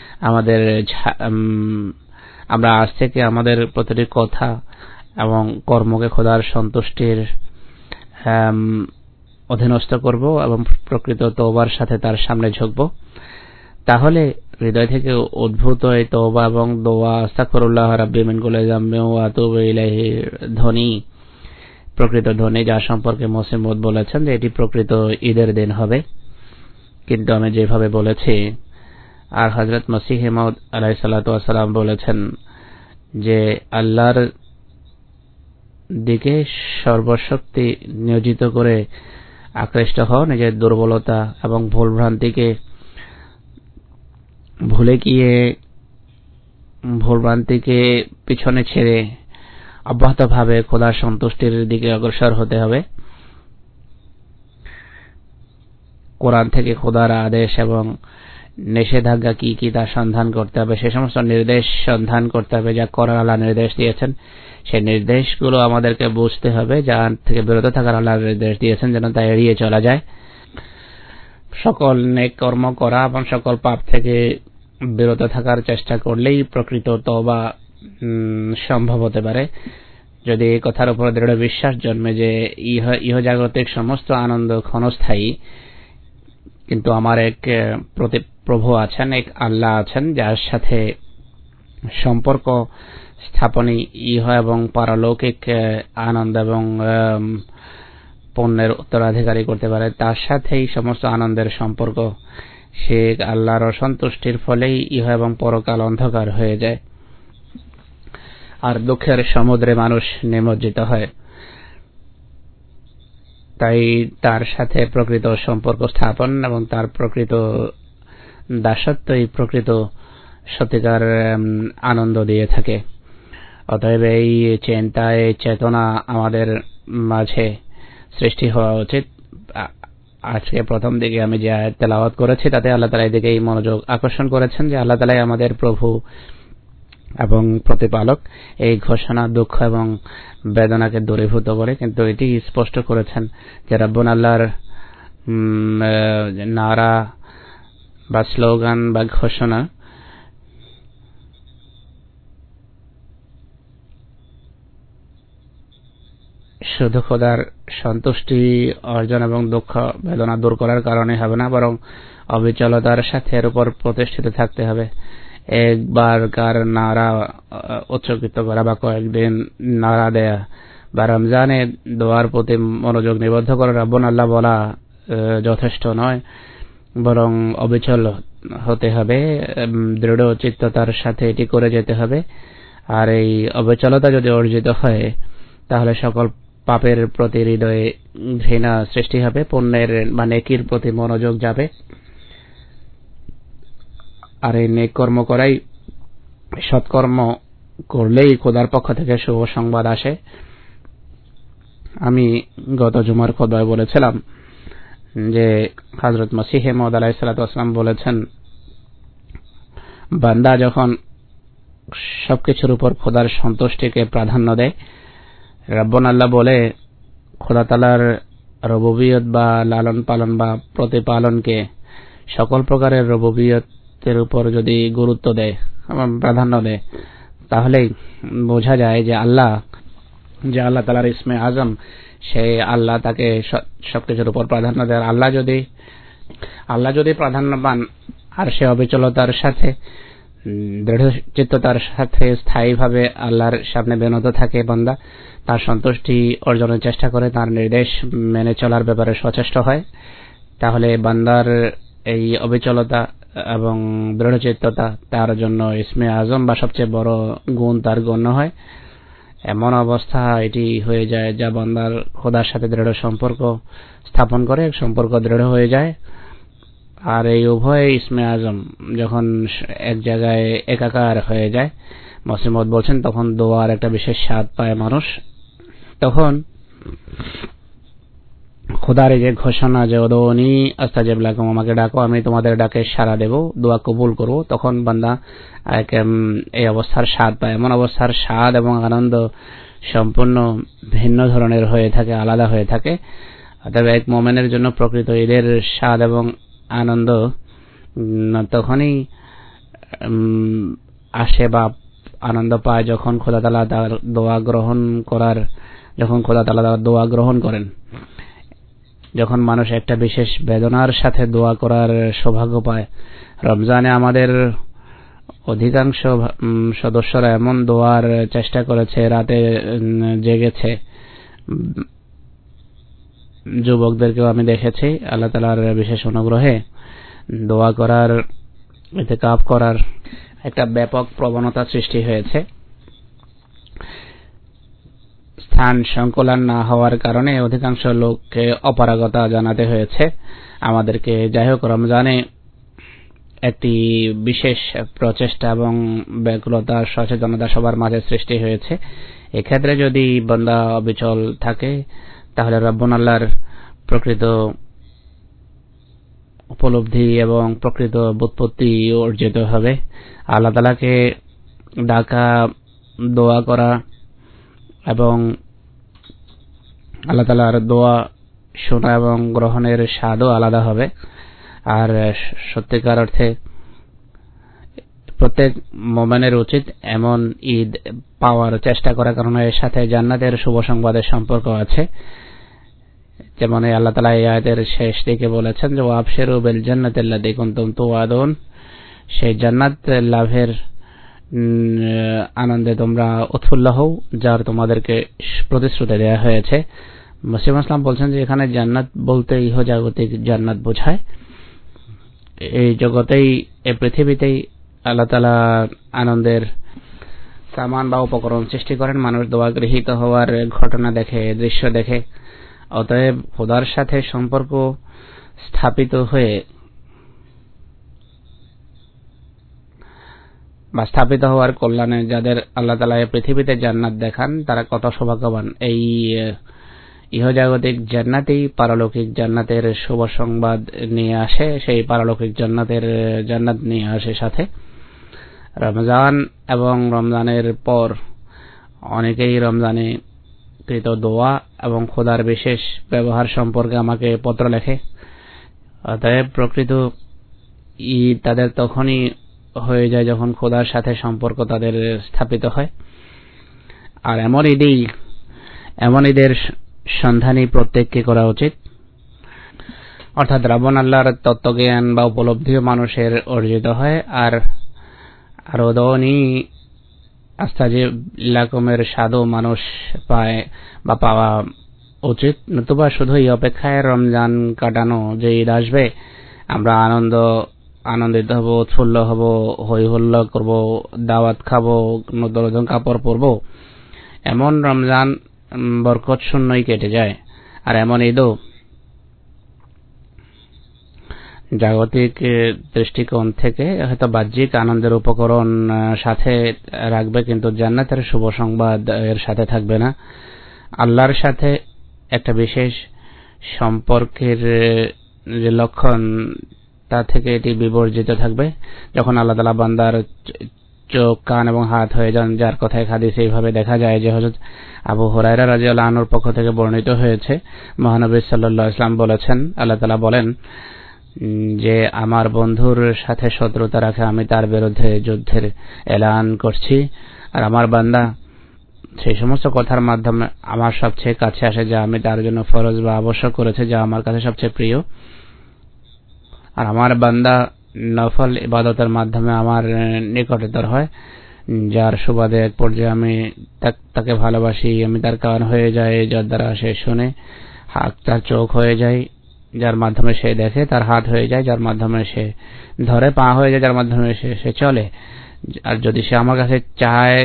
আমরা আজ থেকে আমাদের প্রতিটি কথা এবং কর্মকে খোদার সন্তুষ্টির অধীনস্থ করব এবং প্রকৃত তওবার সাথে তার সামনে ঝুঁকব, তাহলে হৃদয় থেকে উদ্ভূত এই তওবা এবং দোয়া আস্তাগফিরুল্লাহ রাব্বি মিন কুল্লি যামবিন ওয়া আতুবু ইলাইহি ধ্বনি, প্রকৃত ধ্বনি, যা সম্পর্কে মুসলিম মওদ বলেছেন যে এটি প্রকৃত ঈদের দিন হবে। কিন্তু আমি যেভাবে বলেছি, আর হযরত মসিহ মাউদ আলাইহিস সালাতু ওয়াস সালাম বলেছেন যে আল্লাহর দিকে সর্বশক্তি নিয়োজিত করে আকৃষ্ট হও, নিজের দুর্বলতা এবং ভুলভ্রান্তিকে ভুলভ্রান্তিকে পিছনে ছেড়ে অব্যাহতভাবে খোদার সন্তুষ্টির দিকে অগ্রসর হতে হবে। কোরআন থেকে খোদার আদেশ এবং নিষেধাজ্ঞা কি কি তা সন্ধান করতে হবে, সে সমস্ত নির্দেশ সন্ধান করতে হবে যা করার আল্লাহ নির্দেশ দিয়েছেন। সেই নির্দেশগুলো আমাদেরকে বুঝতে হবে, যা থেকে বিরত থাকার আল্লাহ নির্দেশ দিয়েছেন যেন তা এড়িয়ে চলা যায়। সকল নেক কর্ম করা এবং সকল পাপ থেকে বিরত থাকার চেষ্টা করলেই প্রকৃত তওবা সম্ভব হতে পারে। যদি এই কথার উপর দৃঢ় বিশ্বাস জন্মে যে ইহজাগতিক সমস্ত আনন্দ ক্ষণস্থায়ী, কিন্তু আমার এক প্রভু আছেন, এক আল্লাহ আছেন যার সাথে সম্পর্ক স্থাপনই ইহ এবং পারলৌকিক আনন্দ এবং পুণ্যের উত্তরাধিকারী করতে পারে, তার সাথেই সমস্ত আনন্দের সম্পর্ক। সে আল্লাহর অসন্তুষ্টির ফলেই ইহ এবং পরকাল অন্ধকার হয়ে যায় আর দুঃখের সমুদ্রে মানুষ নিমজ্জিত হয়। তাই তার সাথে প্রকৃত সম্পর্ক স্থাপন এবং তার প্রকৃত দাসত্বই প্রকৃত সত্যিকার আনন্দ দিয়ে থাকে। অতএব এই চিন্তা, এই চেতনা আমাদের মাঝে সৃষ্টি হওয়া উচিত। আজকে প্রথম দিকে আমি যে আয়াত তেলাওয়াত করেছি তাতে আল্লাহ তাআলা এদিকেই মনোযোগ আকর্ষণ করেছেন যে আল্লাহ তাআলাই আমাদের প্রভু এবং প্রতিপালক। এই ঘোষণা দুঃখ এবং বেদনাকে দূরীভূত করে, কিন্তু এটি স্পষ্ট করেছেন যে রব্বুল আল্লাহর নারা বা স্লোগান বা ঘোষণা শুধু খোদার সন্তুষ্টি অর্জন এবং দুঃখ বেদনা দূর করার কারণে হবে না, বরং অবিচলতার সাথে এর উপর প্রতিষ্ঠিত থাকতে হবে। একবারকার নারা উচ্চকিত করা বা কয়েকদিন নারা দেয়া বা রমজানে দোয়ার প্রতি মনোযোগ নিবদ্ধ করে রব্বুল আল্লাহ বলা যথেষ্ট নয়, বরং অবিচল হতে হবে, দৃঢ় চিত্ততার সাথে এটি করে যেতে হবে। আর এই অবিচলতা যদি অর্জিত হয় তাহলে সকল পাপের প্রতি হৃদয়ে ঘৃণা সৃষ্টি হবে, পুণ্যের বা নেকির প্রতি মনোযোগ যাবে। আর এই নেক কর্ম করাই, সৎকর্ম করলেই খোদার পক্ষ থেকে শুভ সংবাদ আসে। আমি গত জুমার খুতবায় বলেছিলাম যে হযরত মসিহ মাউদ আলাইহিস সালাতু ওয়াস সালাম বলেছেন, বান্দা যখন সবকিছুর উপর খোদার সন্তুষ্টিকে প্রাধান্য দেয়, রব্বুল আল্লাহ বলে খোদা তাআলার রুবুবিয়ত বা লালন পালন বা প্রতিপালনকে, সকল প্রকারের রুবুবিয়তের উপর যদি গুরুত্ব দেয় এবং প্রাধান্য দেয়, তাহলে বোঝা যায় যে আল্লাহ তাআলার ইসমে আজম, সেই আল্লাহ তাকে সবকিছুর উপর প্রাধান্য দেয়। আল্লাহ যদি প্রাধান্য পান আর সে অবিচলতার সাথে দৃঢ়চিত্ততার সাথে স্থায়ীভাবে আল্লাহর সামনে বিনত থাকে, বান্দা তার সন্তুষ্টি অর্জনের চেষ্টা করে, তার নির্দেশ মেনে চলার ব্যাপারে সচেষ্ট হয়, তাহলে বান্দার এই অবিচলতা এবং দৃঢ়চিত্ততা তার জন্য ইসমে আজম বা সবচেয়ে বড় গুণ তার গণ্য হয়। এমন অবস্থা এটি হয়ে যায় যা বান্দার খোদার সাথে দৃঢ় সম্পর্ক স্থাপন করে, সম্পর্ক দৃঢ় হয়ে যায়। আর এই উভয় ইসমে আজম যখন এক জায়গায় একাকার হয়ে যায়, মুসলিম মওদ বলছেন, তখন দোয়ার একটা বিশেষ স্বাদ পায় মানুষ। তখন খোদার এই যে ঘোষণা যে উদউনি আস্তাজিব লাকুম, আমাকে ডাকো আমি তোমাদের ডাকে সাড়া দেব, দোয়া কবুল করব, তখন বান্দা এই অবস্থার স্বাদ পায়। এমন অবস্থার স্বাদ এবং আনন্দ সম্পূর্ণ ভিন্ন ধরনের হয়ে থাকে, আলাদা হয়ে থাকে। অতএব এক মুমিনের জন্য প্রকৃত ঈদের স্বাদ এবং আনন্দ তখনই আসে বা আনন্দ পায় যখন খোদা তাআলা তার দোয়া গ্রহণ করেন। যখন মানুষ একটা বিশেষ বেদনার সাথে দোয়া করার সৌভাগ্য পায়। রমজানে আমাদের অধিকাংশ সদস্যরা এমন দোয়ার চেষ্টা করেছে, রাতে জেগেছে। যুবকদেরকেও আমি দেখেছি আল্লাহ তাআলার বিশেষ অনুগ্রহে দোয়া করার, ইতিকাফ করার একটা ব্যাপক প্রবণতা সৃষ্টি হয়েছে। স্থান সংকুলান না হওয়ার কারণে অধিকাংশ লোককে অপারগতা জানাতে হয়েছে আমাদেরকে। যাই হোক, রমজানে একটি বিশেষ প্রচেষ্টা এবং ব্যাকুলতা, সচেতনতা সবার মাঝে সৃষ্টি হয়েছে। এক্ষেত্রে যদি বান্দা অবিচল থাকে তাহলে রব্বুল আল্লাহর প্রকৃত উপলব্ধি এবং প্রকৃত বুৎপত্তি অর্জিত হবে। আল্লাহ তাআলাকে ডাকা, দোয়া করা এবং আল্লাহ তাআলার দোয়া শোনা এবং গ্রহণের স্বাদও আলাদা হবে। আর সত্যিকার অর্থে প্রত্যেক মুমিনের উচিত এমন ঈদ পাওয়ার চেষ্টা করার, কারণ এর সাথে জান্নাতের শুভ সংবাদের সম্পর্ক আছে। যেমন আল্লাহ তাআলা এই আয়াতের শেষ দিকে বলেছেন যে ওয়াবশিরু বিল জান্নাতিল্লাতী কুনতুম তুআদুন, সেই জান্নাত লাভের আনন্দে তোমরা উৎফুল্ল হও যার তোমাদেরকে প্রতিশ্রুতি দেওয়া হয়েছে। মুসলিম ইসলাম বলছেন যে এখানে জান্নাত বলতে ইহজাগতিক জান্নাত বোঝায়। এই জগতেই, এই পৃথিবীতেই আল্লাহ তাআলা আনন্দের সামান বা উপকরণ সৃষ্টি করেন। মানুষ দোয়া গৃহীত হওয়ার ঘটনা দেখে, দৃশ্য দেখে। অতএব খোদার সাথে সম্পর্ক স্থাপিত হয়ে বা স্থাপিত হওয়ার কল্যাণে যাদের আল্লাহ তাআলা এই পৃথিবীতে জান্নাত দেখান তারা কত সৌভাগ্যবান। এই ইহজাগতিক জান্নাতেই পারলৌকিক জান্নাতের শুভ সংবাদ নিয়ে আসে, সেই পারলৌকিক জান্নাত নিয়ে আসে সাথে। রমজান এবং রমজানের পর অনেকেই রমজানে কৃত দোয়া এবং খোদার বিশেষ ব্যবহার সম্পর্কে আমাকে পত্র লেখে। অতএব প্রকৃত ঈদ তাদের তখনই হয়ে যায় যখন খোদার সাথে সম্পর্ক তাদের স্থাপিত হয়। আর এমন ঈদের সন্ধানী প্রত্যেককে করা উচিত। অর্থাৎ রব্বুল আল্লাহর তত্ত্বজ্ঞান বা উপলব্ধিও মানুষের অর্জিত হয়। আর উদওনি আস্তাজিব লাকুমের স্বাদও মানুষ পায় বা পাওয়া উচিত। নতুবা শুধুই অপেক্ষায় রমজান কাটানো, যে ঈদ আসবে আমরা আনন্দিত হব, উৎফুল্ল হব, হই হুল্লোড় করব, দাওয়াত খাবো, নতুন কাপড় পরবো, এমন রমজান বরকত শূন্যই কেটে যায়। আর এমন ঈদও জাগতিক দৃষ্টিকোণ থেকে হয়তো বাহ্যিক আনন্দের উপকরণ সাথে রাখবে, কিন্তু জান্নাতের শুভ সংবাদ এর সাথে থাকবে না। আল্লাহর সাথে একটা বিশেষ সম্পর্কের যে লক্ষণ তা থেকে এটি বিবর্জিত থাকবে। যখন আল্লাহ তাআলা বান্দার চোখ, কান এবং হাত হয়ে যান, যার কথা হাদিসে এইভাবে দেখা যায় যে হযরত আবু হুরায়রা রাদিয়াল্লাহু আনহুর পক্ষ থেকে বর্ণিত হয়েছে, মহানবী সাল্লাল্লাহু আলাইহি ওয়াসাল্লাম বলেছেন, আল্লাহ তাআলা বলেন যে আমার বন্ধুর সাথে শত্রুতা রাখে আমি তার বিরুদ্ধে যুদ্ধের এলান করছি। আর আমার বান্দা সেই সমস্ত কথার মাধ্যমে আমার সবচেয়ে কাছে আসে যা আমি তার জন্য ফরজ বা আবশ্যক করেছি, যা আমার কাছে সবচেয়ে প্রিয়। আর আমার বান্দা নফল ইবাদতের মাধ্যমে আমার নিকটতর হয়, যার সুবাদে এক পর্যায়ে আমি তাকে ভালোবাসি। আমি তার কান হয়ে যাই, যার দ্বারা সে শুনে, তার চোখ হয়ে যায়, যার মাধ্যমে সে দেখে, তার হাত হয়ে যায়, যার মাধ্যমে সে ধরে, পা হয়ে যায়, যার মাধ্যমে সে চলে। আর যদি সে আমার কাছে চায়,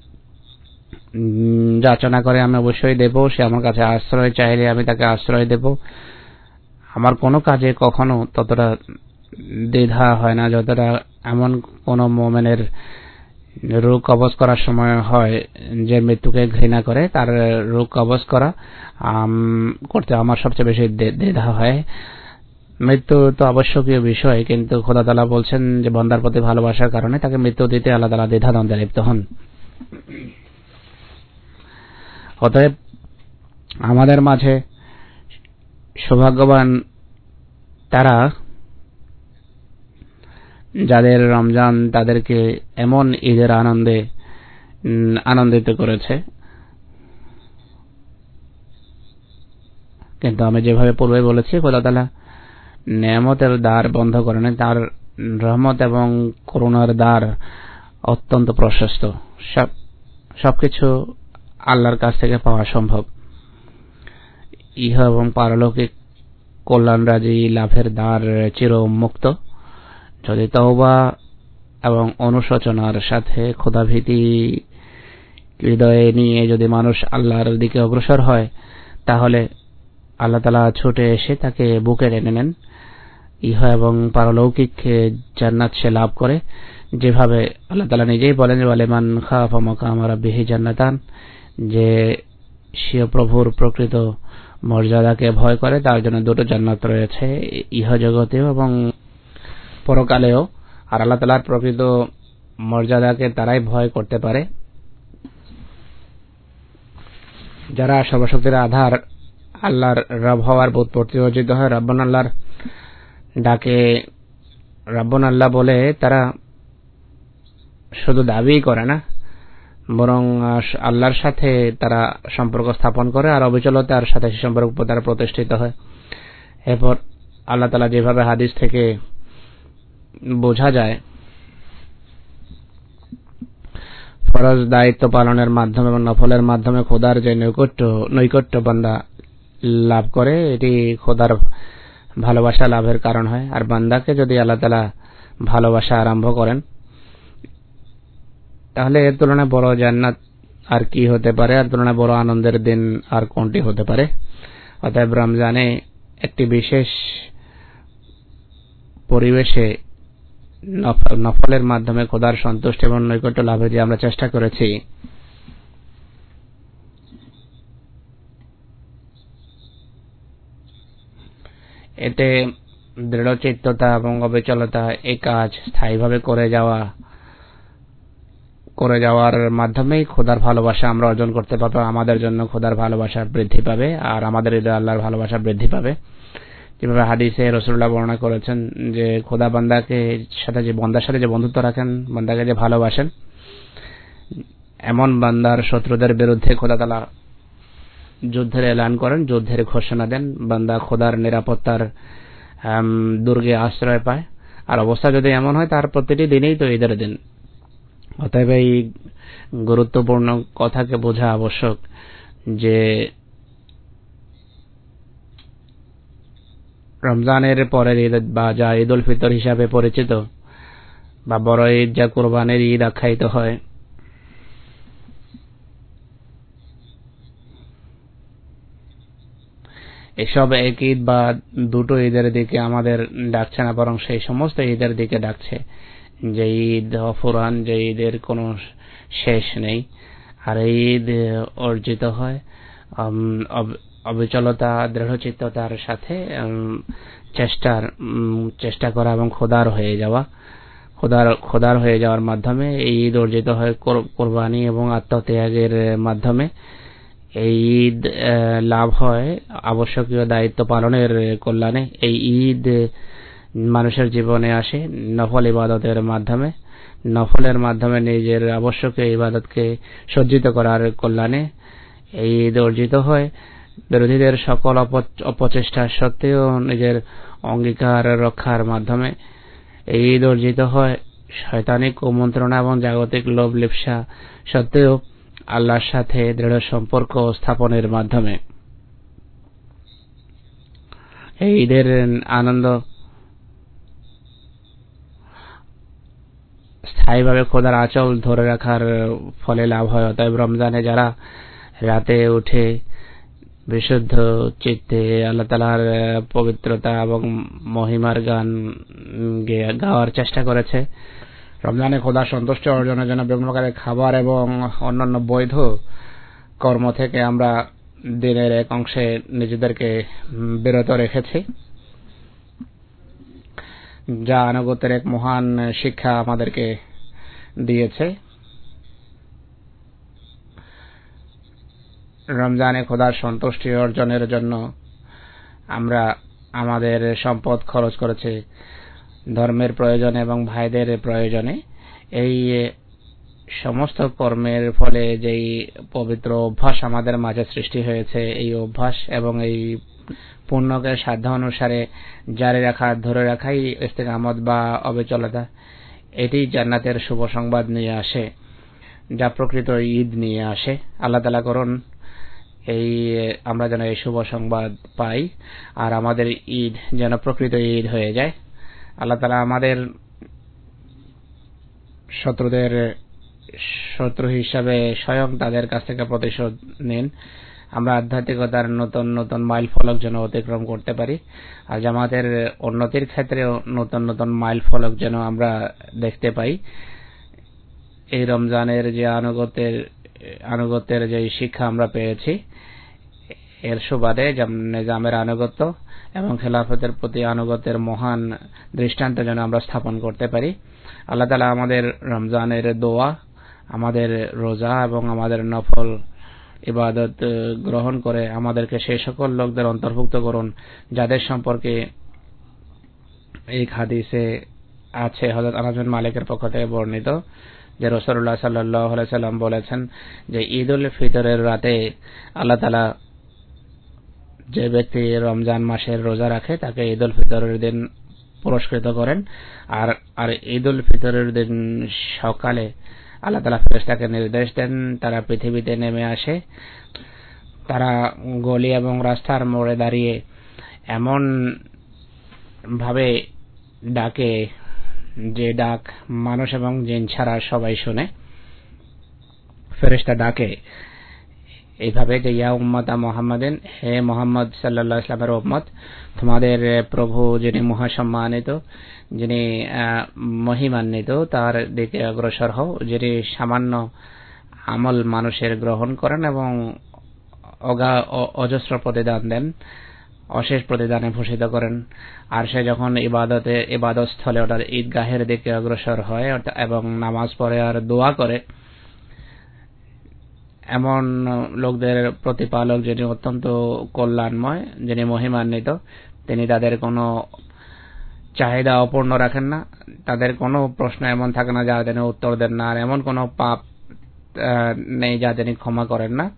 যাচনা করে, আমি অবশ্যই দেব। সে আমার কাছে আশ্রয় চাইলে আমি তাকে আশ্রয় দেব। আমার কোনো কাজে কখনো ততটা দ্বিধা হয় না যতটা এমন কোন মুমিনের রূহ কবজ করার সময় হয় যে মৃত্যুকে ঘৃণা করে। তার রূহ কবজ করতে আমার সবচেয়ে বেশি দ্বিধা হয়। মৃত্যু তো আবশ্যকীয় বিষয়, কিন্তু খোদা তাআলা বলছেন যে বান্দার প্রতি ভালোবাসার কারণে তাকে মৃত্যু দিতে আল্লাহ তাআলা দ্বিধাদ্বন্দ্বে লিপ্ত হন। অতএব আমাদের মাঝে সৌভাগ্যবান তারা যাদের রমজান তাদেরকে এমন ঈদের আনন্দিত করেছে। কিন্তু আমি যেভাবে পূর্বে বলেছি, খোদা তাআলা নেয়ামতের দ্বার বন্ধ করেন, তার রহমত এবং করুণার দ্বার অত্যন্ত প্রশস্ত। সবকিছু আল্লাহর কাছ থেকে পাওয়া সম্ভব। ইহ এবং পারলৌকিক কল্যাণ রাজি লাভের দ্বার চির উন্মুক্ত। যদি তওবা এবং অনুশোচনার সাথে খোদাভীতি হৃদয়ে নিয়ে যদি মানুষ আল্লাহর দিকে অগ্রসর হয়, তাহলে আল্লাহ তাআলা ছুটে এসে তাকে বুকে টেনে নেন। ইহ এবং পারলৌকিক জান্নাত সে লাভ করে, যেভাবে আল্লাহ তাআলা নিজেই বলেন, ওয়ালিমান খাফা মাকাম রাব্বিহি জান্নাতান, যে স্বীয় প্রভুর প্রকৃত মর্যাদাকে ভয় করে তার জন্য দুটো জান্নাত রয়েছে, ইহ জগতেও এবং পরকালেও। আর আল্লাহ তাআলার প্রকৃত মর্যাদাকে তারাই ভয় করতে পারে যারা সর্বশক্তির আধার আল্লাহর রব হওয়ার বোধপূর্তি অর্জিত হয়। রব্বান আল্লাহর ডাকে রব্বান আল্লাহ বলে তারা শুধু দাবি করে না, বরং আল্লাহর সাথে তারা সম্পর্ক স্থাপন করে, আর অবিচলতার সাথে সেই সম্পর্ক তারা প্রতিষ্ঠিত হয়। এরপর আল্লাহ তাআলা যেভাবে হাদিস থেকে বোঝা যায়, ফরজ দায়িত্ব পালনের মাধ্যমে এবং নফলের মাধ্যমে খোদার যে নৈকট্য বান্দা লাভ করে, এটি খোদার ভালোবাসা লাভের কারণ হয়। আর বান্দাকে যদি আল্লাহ তাআলা ভালোবাসা আরম্ভ করেন, তাহলে এর তুলনায় বড় জান্নাত আর কি হতে পারে, আর তুলনায় বড় আনন্দের দিন আর কোনটি হতে পারে। অতএব রমজানে একটি বিশেষ পরিবেশে নফলের মাধ্যমে খোদার সন্তুষ্টি এবং নৈকট্য লাভের যে আমরা চেষ্টা করেছি, এতে দৃঢ়চিত্ততা এবং অবিচলতা এই কাজ স্থায়ীভাবে করে যাওয়ার মাধ্যমেই খোদার ভালোবাসা আমরা অর্জন করতে পারবো। আমাদের জন্য খোদার ভালোবাসা বৃদ্ধি পাবে, আর আমাদের হৃদয়ে আল্লাহর ভালোবাসা বৃদ্ধি পাবে। যেভাবে হাদিসে রাসূলুল্লাহ বর্ণনা করেছেন যে খোদা বান্দার সাথে যে বন্ধুত্ব রাখেন, বান্দাকে যে ভালোবাসেন, এমন বান্দার শত্রুদের বিরুদ্ধে খোদা তাআলা যুদ্ধের এলান করেন, যুদ্ধের ঘোষণা দেন। বান্দা খোদার নিরাপত্তার দুর্গে আশ্রয় পায়। আর অবস্থা যদি এমন হয়, তার প্রতিটি দিনেই তো ঈদের দিন। অতএব এই গুরুত্বপূর্ণ কথাকে বোঝা আবশ্যক যে রমজানের পরের ঈদ বা যা ঈদ উল ফিতর হিসাবে পরিচিত বা বড় ঈদ, যা কুরবানির ঈদ আখ্যায়িত হয়, এসব এক ঈদ বা দুটো ঈদের দিকে আমাদের ডাকছে না, বরং সেই সমস্ত ঈদের দিকে ডাকছে যে ঈদ অফুরান, যে ঈদের কোনো শেষ নেই। আর এই ঈদ অর্জিত হয় অবিচলতা, দৃঢ়চিত্ততার সাথে চেষ্টা করা এবং খোদার হয়ে যাওয়ার মাধ্যমে। এই ঈদ অর্জিত হয় কোরবানি এবং আত্মত্যাগের মাধ্যমে। এই ঈদ লাভ হয় আবশ্যকীয় দায়িত্ব পালনের কল্যাণে। এই ঈদ মানুষের জীবনে আসে নফল ইবাদতের মাধ্যমে, নফলের মাধ্যমে নিজের আবশ্যকীয় ইবাদতকে সজ্জিত করার কল্যাণে। এই ঈদ অর্জিত হয় বিরোধীদের সকল অপচেষ্টা সত্ত্বেও নিজের অঙ্গীকার রক্ষার মাধ্যমে। এই ঈদ অর্জিত হয় শয়তানি কুমন্ত্রণা এবং জাগতিক লোভ লিপ্সা সত্ত্বেও আল্লাহর সাথে দৃঢ় সম্পর্ক স্থাপনের মাধ্যমে। এই ঈদের আনন্দ স্থায়ীভাবে খোদার আঁচল ধরে রাখার ফলে লাভ হয়। অতএব রমজানে যারা রাতে উঠে বিশুদ্ধ চিত্তে আল্লাহ তাআলার পবিত্রতা এবং মহিমার গান গাওয়ার চেষ্টা করেছে, রমজানে খোদার সন্তুষ্টি অর্জনের জন্য বিভিন্ন প্রকারের খাবার এবং অন্যান্য বৈধ কর্ম থেকে আমরা দিনের এক অংশে নিজেদেরকে বিরত রেখেছি, যা আনুগত্যের এক মহান শিক্ষা আমাদেরকে দিয়েছে। রমজানে খোদার সন্তুষ্টি অর্জনের জন্য আমরা আমাদের সম্পদ খরচ করেছি ধর্মের প্রয়োজনে এবং ভাইদের প্রয়োজনে। এই সমস্ত কর্মের ফলে যেই পবিত্র অভ্যাস আমাদের মাঝে সৃষ্টি হয়েছে, এই অভ্যাস এবং এই পুণ্যকে সাধ্য অনুসারে জারি রাখা, ধরে রাখাই ইস্তেকামত বা অবিচলতা। এটি জান্নাতের শুভ সংবাদ নিয়ে আসে, যা প্রকৃত ঈদ নিয়ে আসে। আল্লাহ তাআলা করুন আমরা যেন এই শুভ সংবাদ পাই আর আমাদের ঈদ যেন প্রকৃত ঈদ হয়ে যায়। আল্লাহ তাআলা আমাদের শত্রুদের শত্রু হিসাবে স্বয়ং তাদের কাছ থেকে প্রতিশোধ নিন। আমরা আধ্যাত্মিকতার নতুন নতুন মাইল ফলক যেন অতিক্রম করতে পারি আর জামাতের উন্নতির ক্ষেত্রেও নতুন নতুন মাইল ফলক যেন আমরা দেখতে পাই। এই রমজানের যে আনুগত্যের যে শিক্ষা আমরা পেয়েছি, এর সুবাদে নিজামের আনুগত্য এবং খেলাফতের প্রতি আনুগত্যের মহান দৃষ্টান্ত যেন আমরা স্থাপন করতে পারি। আল্লাহ তাআলা আমাদের রমজানের দোয়া, আমাদের রোজা এবং আমাদের নফল ইবাদত গ্রহণ করে আমাদেরকে সেই সকল লোকদের অন্তর্ভুক্ত করুন যাদের সম্পর্কে এই হাদিসে আছে, হযরত আনাস বিন মালিকের পক্ষ থেকে বর্ণিত, যে রাসূলুল্লাহ সাল্লাল্লাহু আলাইহি সাল্লাম বলেছেন যে ঈদুল ফিতরের রাতে আল্লাহ তাআলা যে ব্যক্তি রমজান মাসের রোজা রাখে তাকে ঈদুল ফিতরের দিন পুরস্কৃত করেন। আর ঈদুল ফিতরের দিন সকালে আল্লাহ তাআলা ফেরেশতাকে নির্দেশ দেন, তারা পৃথিবীতে নেমে আসে, তারা গলি এবং রাস্তার মোড়ে দাঁড়িয়ে এমন ভাবে ডাকে যে ডাক মানুষ এবং জিন ছাড়া সবাই শুনে। ফেরেশতা ডাকে এইভাবে যে ইয়া উম্মাতা মুহাম্মাদিন, হে মুহাম্মদ সাল্লাল্লাহু আলাইহি ওয়াসাল্লামের উম্মত, তোমাদের প্রভু যিনি মহাসম্মানিত, যিনি মহিমান্বিত, তার দিকে অগ্রসর হও, যিনি সামান্য আমল মানুষের গ্রহণ করেন এবং অজস্র প্রতিদান দেন, অশেষ প্রতিদানে ভূষিত করেন। আর সে যখন ইবাদত স্থলে অর্থাৎ ঈদগাহের দিকে অগ্রসর হয় এবং নামাজ পড়ে আর দোয়া করে, এমন লোকদের প্রতিপালক যিনি অত্যন্ত কল্যাণময়, যিনি মহিমান্বিত, তিনি তাদের কোনো চাহিদা অপূর্ণ রাখেন না, তাদের কোনো প্রশ্ন এমন থাকে না যা তিনি উত্তর দেন না, আর এমন কোনো পাপ নেই যা তিনি ক্ষমা করেন না।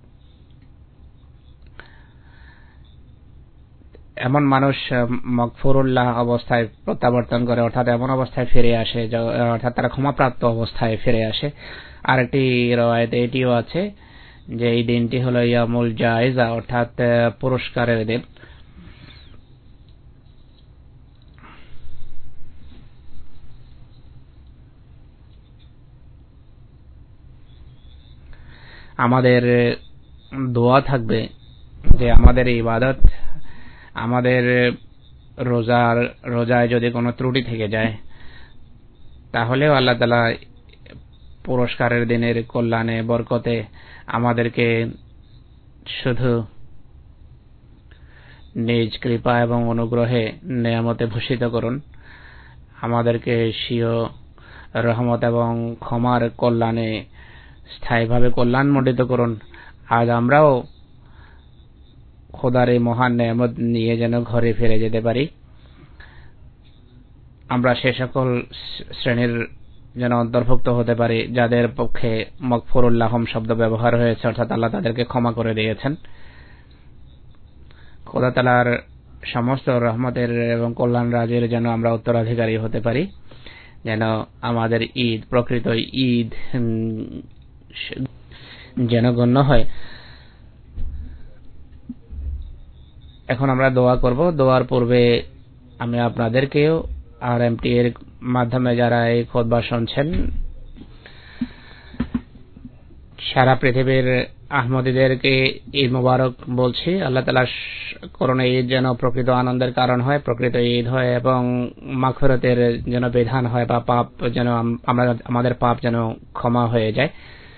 এমন মানুষ মাগফুরুল্লাহ অবস্থায় প্রত্যাবর্তন করে, অর্থাৎ এমন অবস্থায় ফিরে আসে, অর্থাৎ তারা ক্ষমাপ্রাপ্ত অবস্থায় ফিরে আসে। আরেকটি রওয়ায়েতে এটিও আছে যে এই দিনটি হলো ইয়ামুল জায়েজা, অর্থাৎ পুরস্কারের দিন। আমাদের দোয়া থাকবে যে আমাদের ইবাদত, আমাদের রোজায় যদি কোনো ত্রুটি থেকে যায় তাহলেও আল্লাহ তাআলা পুরস্কারের দিনের কল্যাণে বরকতে আমাদেরকে শুধু নিজ কৃপা এবং অনুগ্রহে নিয়ামতে ভূষিত করুন, আমাদেরকে স্বীয় রহমত এবং ক্ষমার কল্যাণে স্থায়ীভাবে কল্যাণমণ্ডিত করুন। আজ আমরাও খোদার এই মহান নিয়ামত নিয়ে যেন ঘরে ফিরে যেতে পারি। আমরা সে সকল শ্রেণীর যেন অন্তর্ভুক্ত হতে পারি যাদের পক্ষে মাগফুরুল্লাহম শব্দ ব্যবহার হয়েছে, অর্থাৎ আল্লাহ তাদেরকে ক্ষমা করে দিয়েছেন। খোদা তাআলার সমস্ত রহমতের এবং কল্যাণ রাজির যেন আমরা উত্তরাধিকারী হতে পারি, যেন আমাদের ঈদ প্রকৃত ঈদ যেন গণ্য হয়। এখন আমরা দোয়া করব। দোয়ার পূর্বে আমি আপনাদেরকেও RMT এর মাধ্যমে যারা এই খুতবা শুনছেন, সারা পৃথিবীর আহমদীদেরকে ঈদ মোবারক বলছি। আল্লাহ তাআলা করুণা ঈদ যেন প্রকৃত আনন্দের কারণ হয়, প্রকৃত ঈদ হয় এবং মাগফিরাতের যেন বিধান হয়, বা পাপ যেন আমাদের পাপ যেন ক্ষমা হয়ে যায়।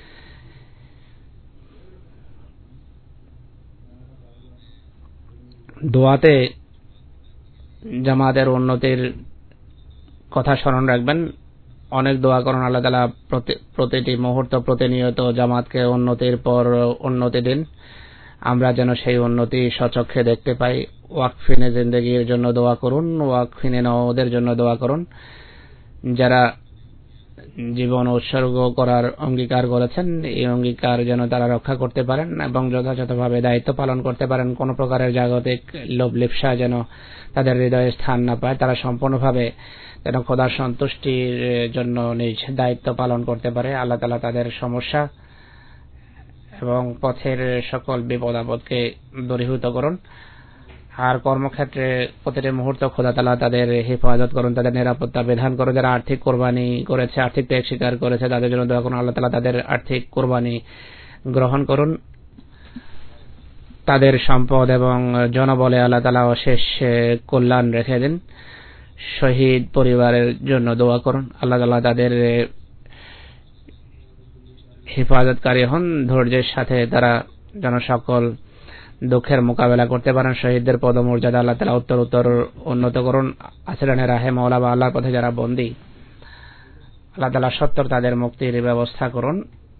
দোয়াতে জামাতের উন্নতির কথা স্মরণ রাখবেন। অনেক দোয়া করুন, আল্লাহ তাআলা প্রতিটি মুহূর্ত প্রতিনিয়ত জামাতকে উন্নতির পর উন্নতি দিন, আমরা যেন সেই উন্নতি স্বচক্ষে দেখতে পাই। ওয়াকফিনে জিন্দেগির জন্য দোয়া করুন, ওয়াকফিনে নওদের জন্য দোয়া করুন, যারা জীবন উৎসর্গ করার অঙ্গীকার করেছেন, এই অঙ্গীকার যেন তারা রক্ষা করতে পারেন এবং যথাযথভাবে দায়িত্ব পালন করতে পারেন। কোন প্রকারের জাগতিক লোভ লিপ্সা যেন তাদের হৃদয়ে স্থান না পায়। তারা সম্পূর্ণভাবে যেন খোদার সন্তুষ্টির জন্য নিজ দায়িত্ব পালন করতে পারে। আল্লাহ তাআলা তাদের সমস্যা এবং পথের সকল বিপদ আপদকে দূরীভূত করুন। আর কর্মক্ষেত্রে প্রতিটি মুহূর্ত খোদা তাআলা তাদের হেফাজত করুন, তাদের নিরাপত্তা বিধান করুন। যারা আর্থিক কোরবানি করেছে, আর্থিক ত্যাগ স্বীকার করেছে, তাদের জন্য দোয়া করুন। আল্লাহ তাআলা তাদের আর্থিক কোরবানি গ্রহণ করুন। তাদের সম্পদ এবং জনবলে আল্লাহ তাআলা অশেষ কল্যাণ রেখে দিন। শহীদ পরিবারের জন্য দোয়া করুন। আল্লাহ তাআলা তাদের হেফাজতকারী হন। ধৈর্যের সাথে তারা যেন সকল দুঃখের মোকাবেলা করতে পারেন। শহীদদের পদমর্যাদা আল্লাহ তাআলা উত্তর উন্নত করুন। আচরণে রাহে মাওলা বা আল্লাহর পথে যারা বন্দী, আল্লাহ তাআলা সত্তর তাদের মুক্তির ব্যবস্থা করুন।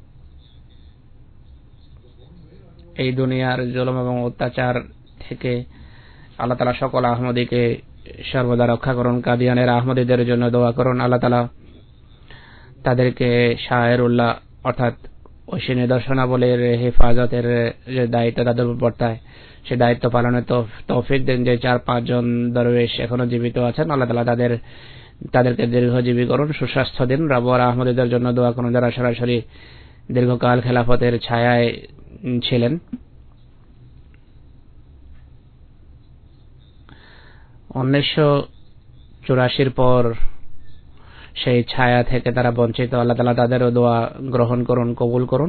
এই দুনিয়ার জুলুম এবং অত্যাচার থেকে আল্লাহ তাআলা সকল আহমদীকে সর্বদা রক্ষা করুন। কাদিয়ানের আহমদীদের জন্য দোয়া করুন। আল্লাহ তাআলা তাদেরকে শায়েরুল্লাহ অর্থাৎ ঐশী নিদর্শনাবলীর হেফাজতের যে দায়িত্ব তাদের উপর বর্তায়, সে দায়িত্ব পালনের তৌফিক দেন। যে 4-5 জন দরবেশ এখনো জীবিত আছেন, আল্লাহ তাআলা তাদেরকে দীর্ঘজীবী করুন, সুস্বাস্থ্য দিন। রাবওয়ার আহমদীদের জন্য দোয়া করুন, যারা সরাসরি দীর্ঘকাল খেলাফতের ছায়ায় ছিলেন। 1984 পর সেই ছায়া থেকে তারা বঞ্চিত। আল্লাহ তাআলা তাদেরও দোয়া গ্রহণ করুন, কবুল করুন।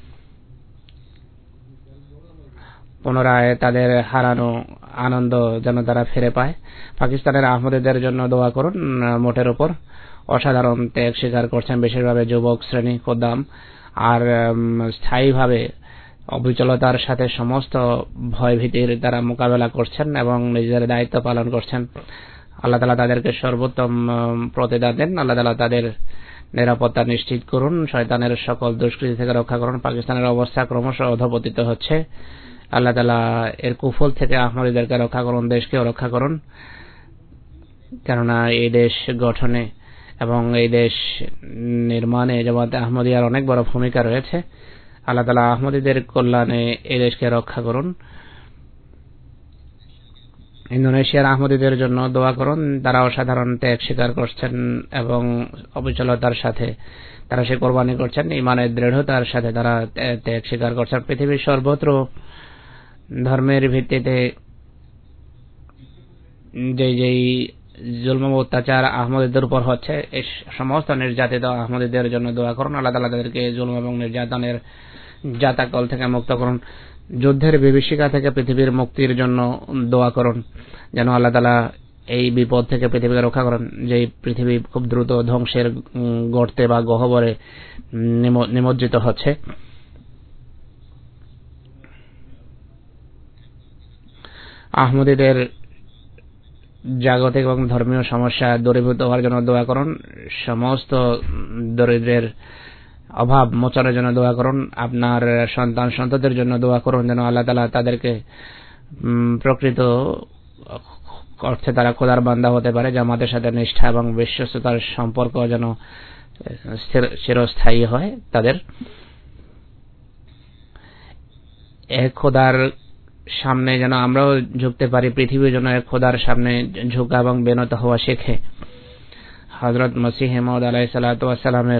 পুনরায় তাদের হারানো আনন্দ যেন তারা ফিরে পায়। পাকিস্তানের আহমদীদের জন্য দোয়া করুন। মোটের উপর অসাধারণ ত্যাগ স্বীকার করছেন বেশিরভাগ যুবক শ্রেণী খোদাম, আর স্থায়ীভাবে অবিচলতার সাথে সমস্ত ভয়ভীতির তারা মোকাবেলা করছেন এবং নিজেদের দায়িত্ব পালন করছেন। আল্লাহ তাআলা তাদেরকে সর্বোত্তম প্রতিদান দেন। আল্লাহ তাআলা তাদের নিরাপত্তা নিশ্চিত করুন, শয়তানের সকল দুষ্কৃতি থেকে রক্ষা করুন। পাকিস্তানের অবস্থা ক্রমশ অধঃপতিত হচ্ছে। আল্লাহ তাআলা এর কুফল থেকে আহমদীদেরকে রক্ষা করুন, দেশকেও রক্ষা করুন। কেননা এই দেশ গঠনে এবং এই দেশ নির্মাণে জামাতে আহমদিয়ার অনেক বড় ভূমিকা রয়েছে। আল্লাহ তাআলা আহমদীদের কল্যাণে এই দেশকে রক্ষা করুন। ইন্দোনেশিয়ার আহমদীদের জন্য দোয়া করুন। তারা অসাধারণ ত্যাগ স্বীকার করছেন এবং অবিচলতার সাথে তারা সে কোরবানি করছেন। ইমানের দৃঢ়তার সাথে তারা ত্যাগ স্বীকার করছেন। পৃথিবীর সর্বত্র ধর্মের ভিত্তিতে যেই জুলম অত্যাচার আহমদীদের উপর হচ্ছে, এই সমস্ত নির্যাতিত আহমদীদের জন্য দোয়া করুন। আল্লাহ তাআলা তাদেরকে জুলম এবং নির্যাতনের জাতাকল থেকে মুক্ত করুন। যুদ্ধের বিভীষিকা থেকে পৃথিবীর মুক্তির জন্য দোয়া করুন, যেন আল্লাহ তাআলা এই বিপদ থেকে পৃথিবীকে রক্ষা করেন। যে পৃথিবী খুব দ্রুত ধ্বংসের গর্তে বা গহ্বরে নিমজ্জিত হচ্ছে। আহমদীদের জাগতিক এবং ধর্মীয় সমস্যা দূরীভূত হওয়ার জন্য দোয়া করুন। সমস্ত দরিদ্রের অভাব মোচনের জন্য দোয়া করুন। আপনার সন্তান সন্ততির জন্য দোয়া করুন, যেন আল্লাহ তাআলা তাদেরকে প্রকৃত অর্থে তারা খোদার বান্দা হতে পারে। জামাতের সাথে নিষ্ঠা এবং বিশ্বস্ততার সম্পর্ক যেন চিরস্থায়ী হয় তাদের। এক খোদার সামনে যেন আমরাও ঝুঁকতে পারি, পৃথিবীর জন্য এক খোদার সামনে ঝুঁকা এবং বিনত হওয়া শেখে। হযরত মসিহ মাউদ আলাইহিস সালাতু ওয়াস সালামের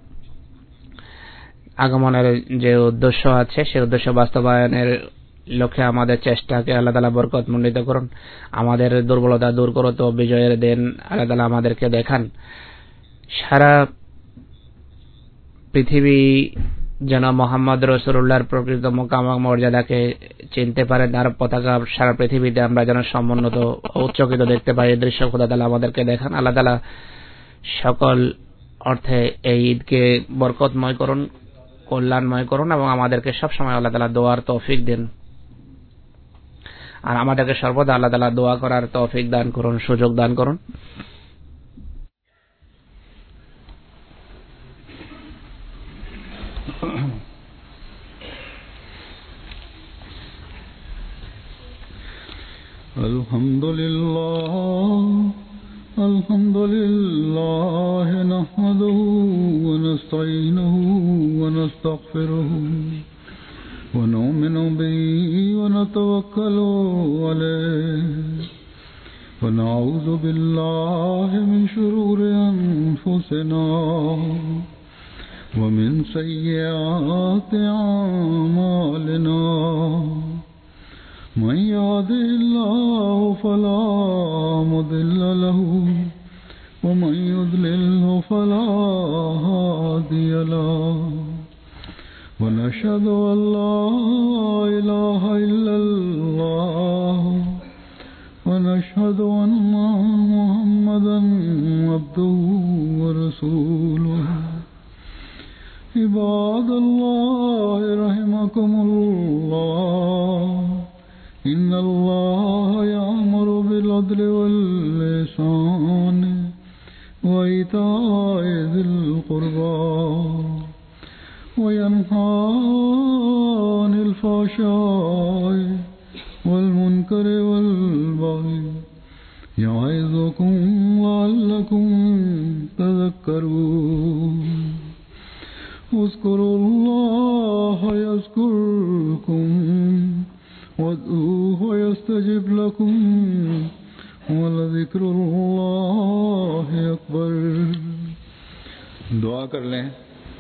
আগমনের যে উদ্দেশ্য আছে, সেই উদ্দেশ্য বাস্তবায়নের লক্ষ্যে আমাদের চেষ্টাকে আল্লাহ তাআলা বরকতমণ্ডিত করুন। আমাদের দুর্বলতা দূর করুন, তো বিজয়ের দিন আল্লাহ তাআলা আমাদেরকে দেখান। সারা পৃথিবী যেন মুহাম্মদ রাসূলুল্লাহর প্রকৃত মুকাম এবং মর্যাদাকে চিনতে পারে, তার পতাকা সারা পৃথিবীতে আমরা যেন সমুন্নত উচ্চকিত দেখতে পাই। এই দৃশ্য খোদা তাআলা আমাদেরকে দেখান। আল্লাহ তাআলা সকল অর্থে এই ঈদকে বরকতময় করুন, কল্যাণময় করুন এবং আমাদেরকে সবসময় আল্লাহ তাআলা দোয়ার তৌফিক দিন। আর আমাদেরকে সর্বদা আল্লাহ তাআলা দোয়া করার তৌফিক দান করুন, সুযোগ দান করুন। আলহামদুলিল্লাহ আলহামদুলিল্লাহ নাহমাদুহু ونستعينه ونستغفره ونؤمن به ونتوكل عليه ونعوذ بالله من شرور أنفسنا ومن سيئات أعمالنا من يهده الله فلا مضل له ومن يضلله فلا هادي له ونشهد أن لا إله إلا الله ونشهد أن محمدا عبده ورسوله عباد الله رحمكم الله إن الله يأمر بالعدل والإحسان وإيتاء ذي القربى وينهى عن الفحشاء والمنكر والبغي يعظكم لعلكم تذكرون اذكروا الله يذكركم وادعوه يستجب لكم ولذكر الله أكبر. दुआ कर लें.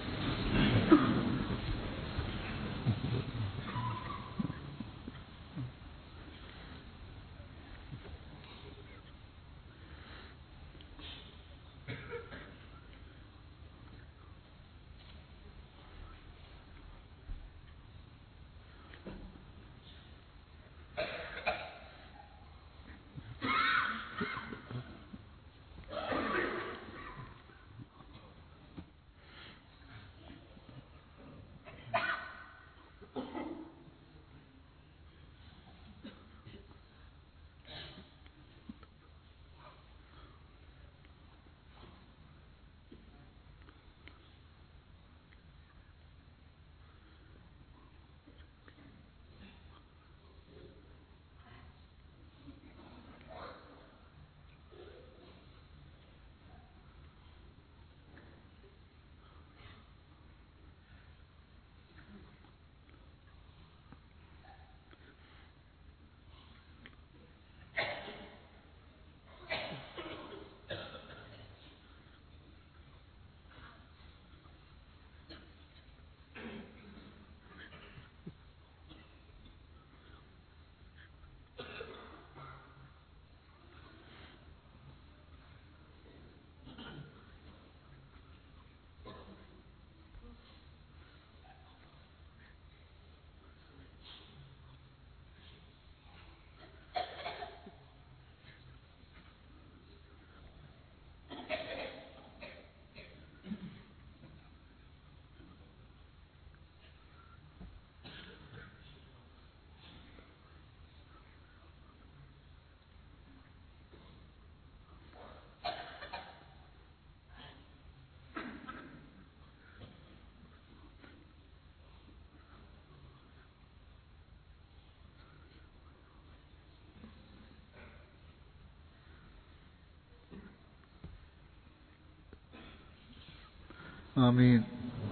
आमीन.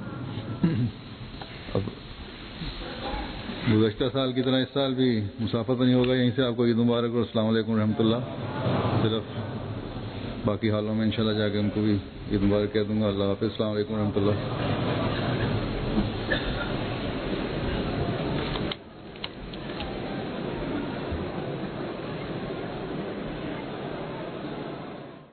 अब गुज़श्ता साल की तरह इस साल भी मुसाफत नहीं होगा. यहीं से आपको ईद मुबारक और अस्सलाम वालेकुम रहमतुल्लाह. सिर्फ बाकी हालों में इंशाल्लाह जाके उनको भी ईद मुबारक कह दूंगा. अल्लाह हाफ़िज़. अस्सलाम वालेकुम रहमतुल्लाह.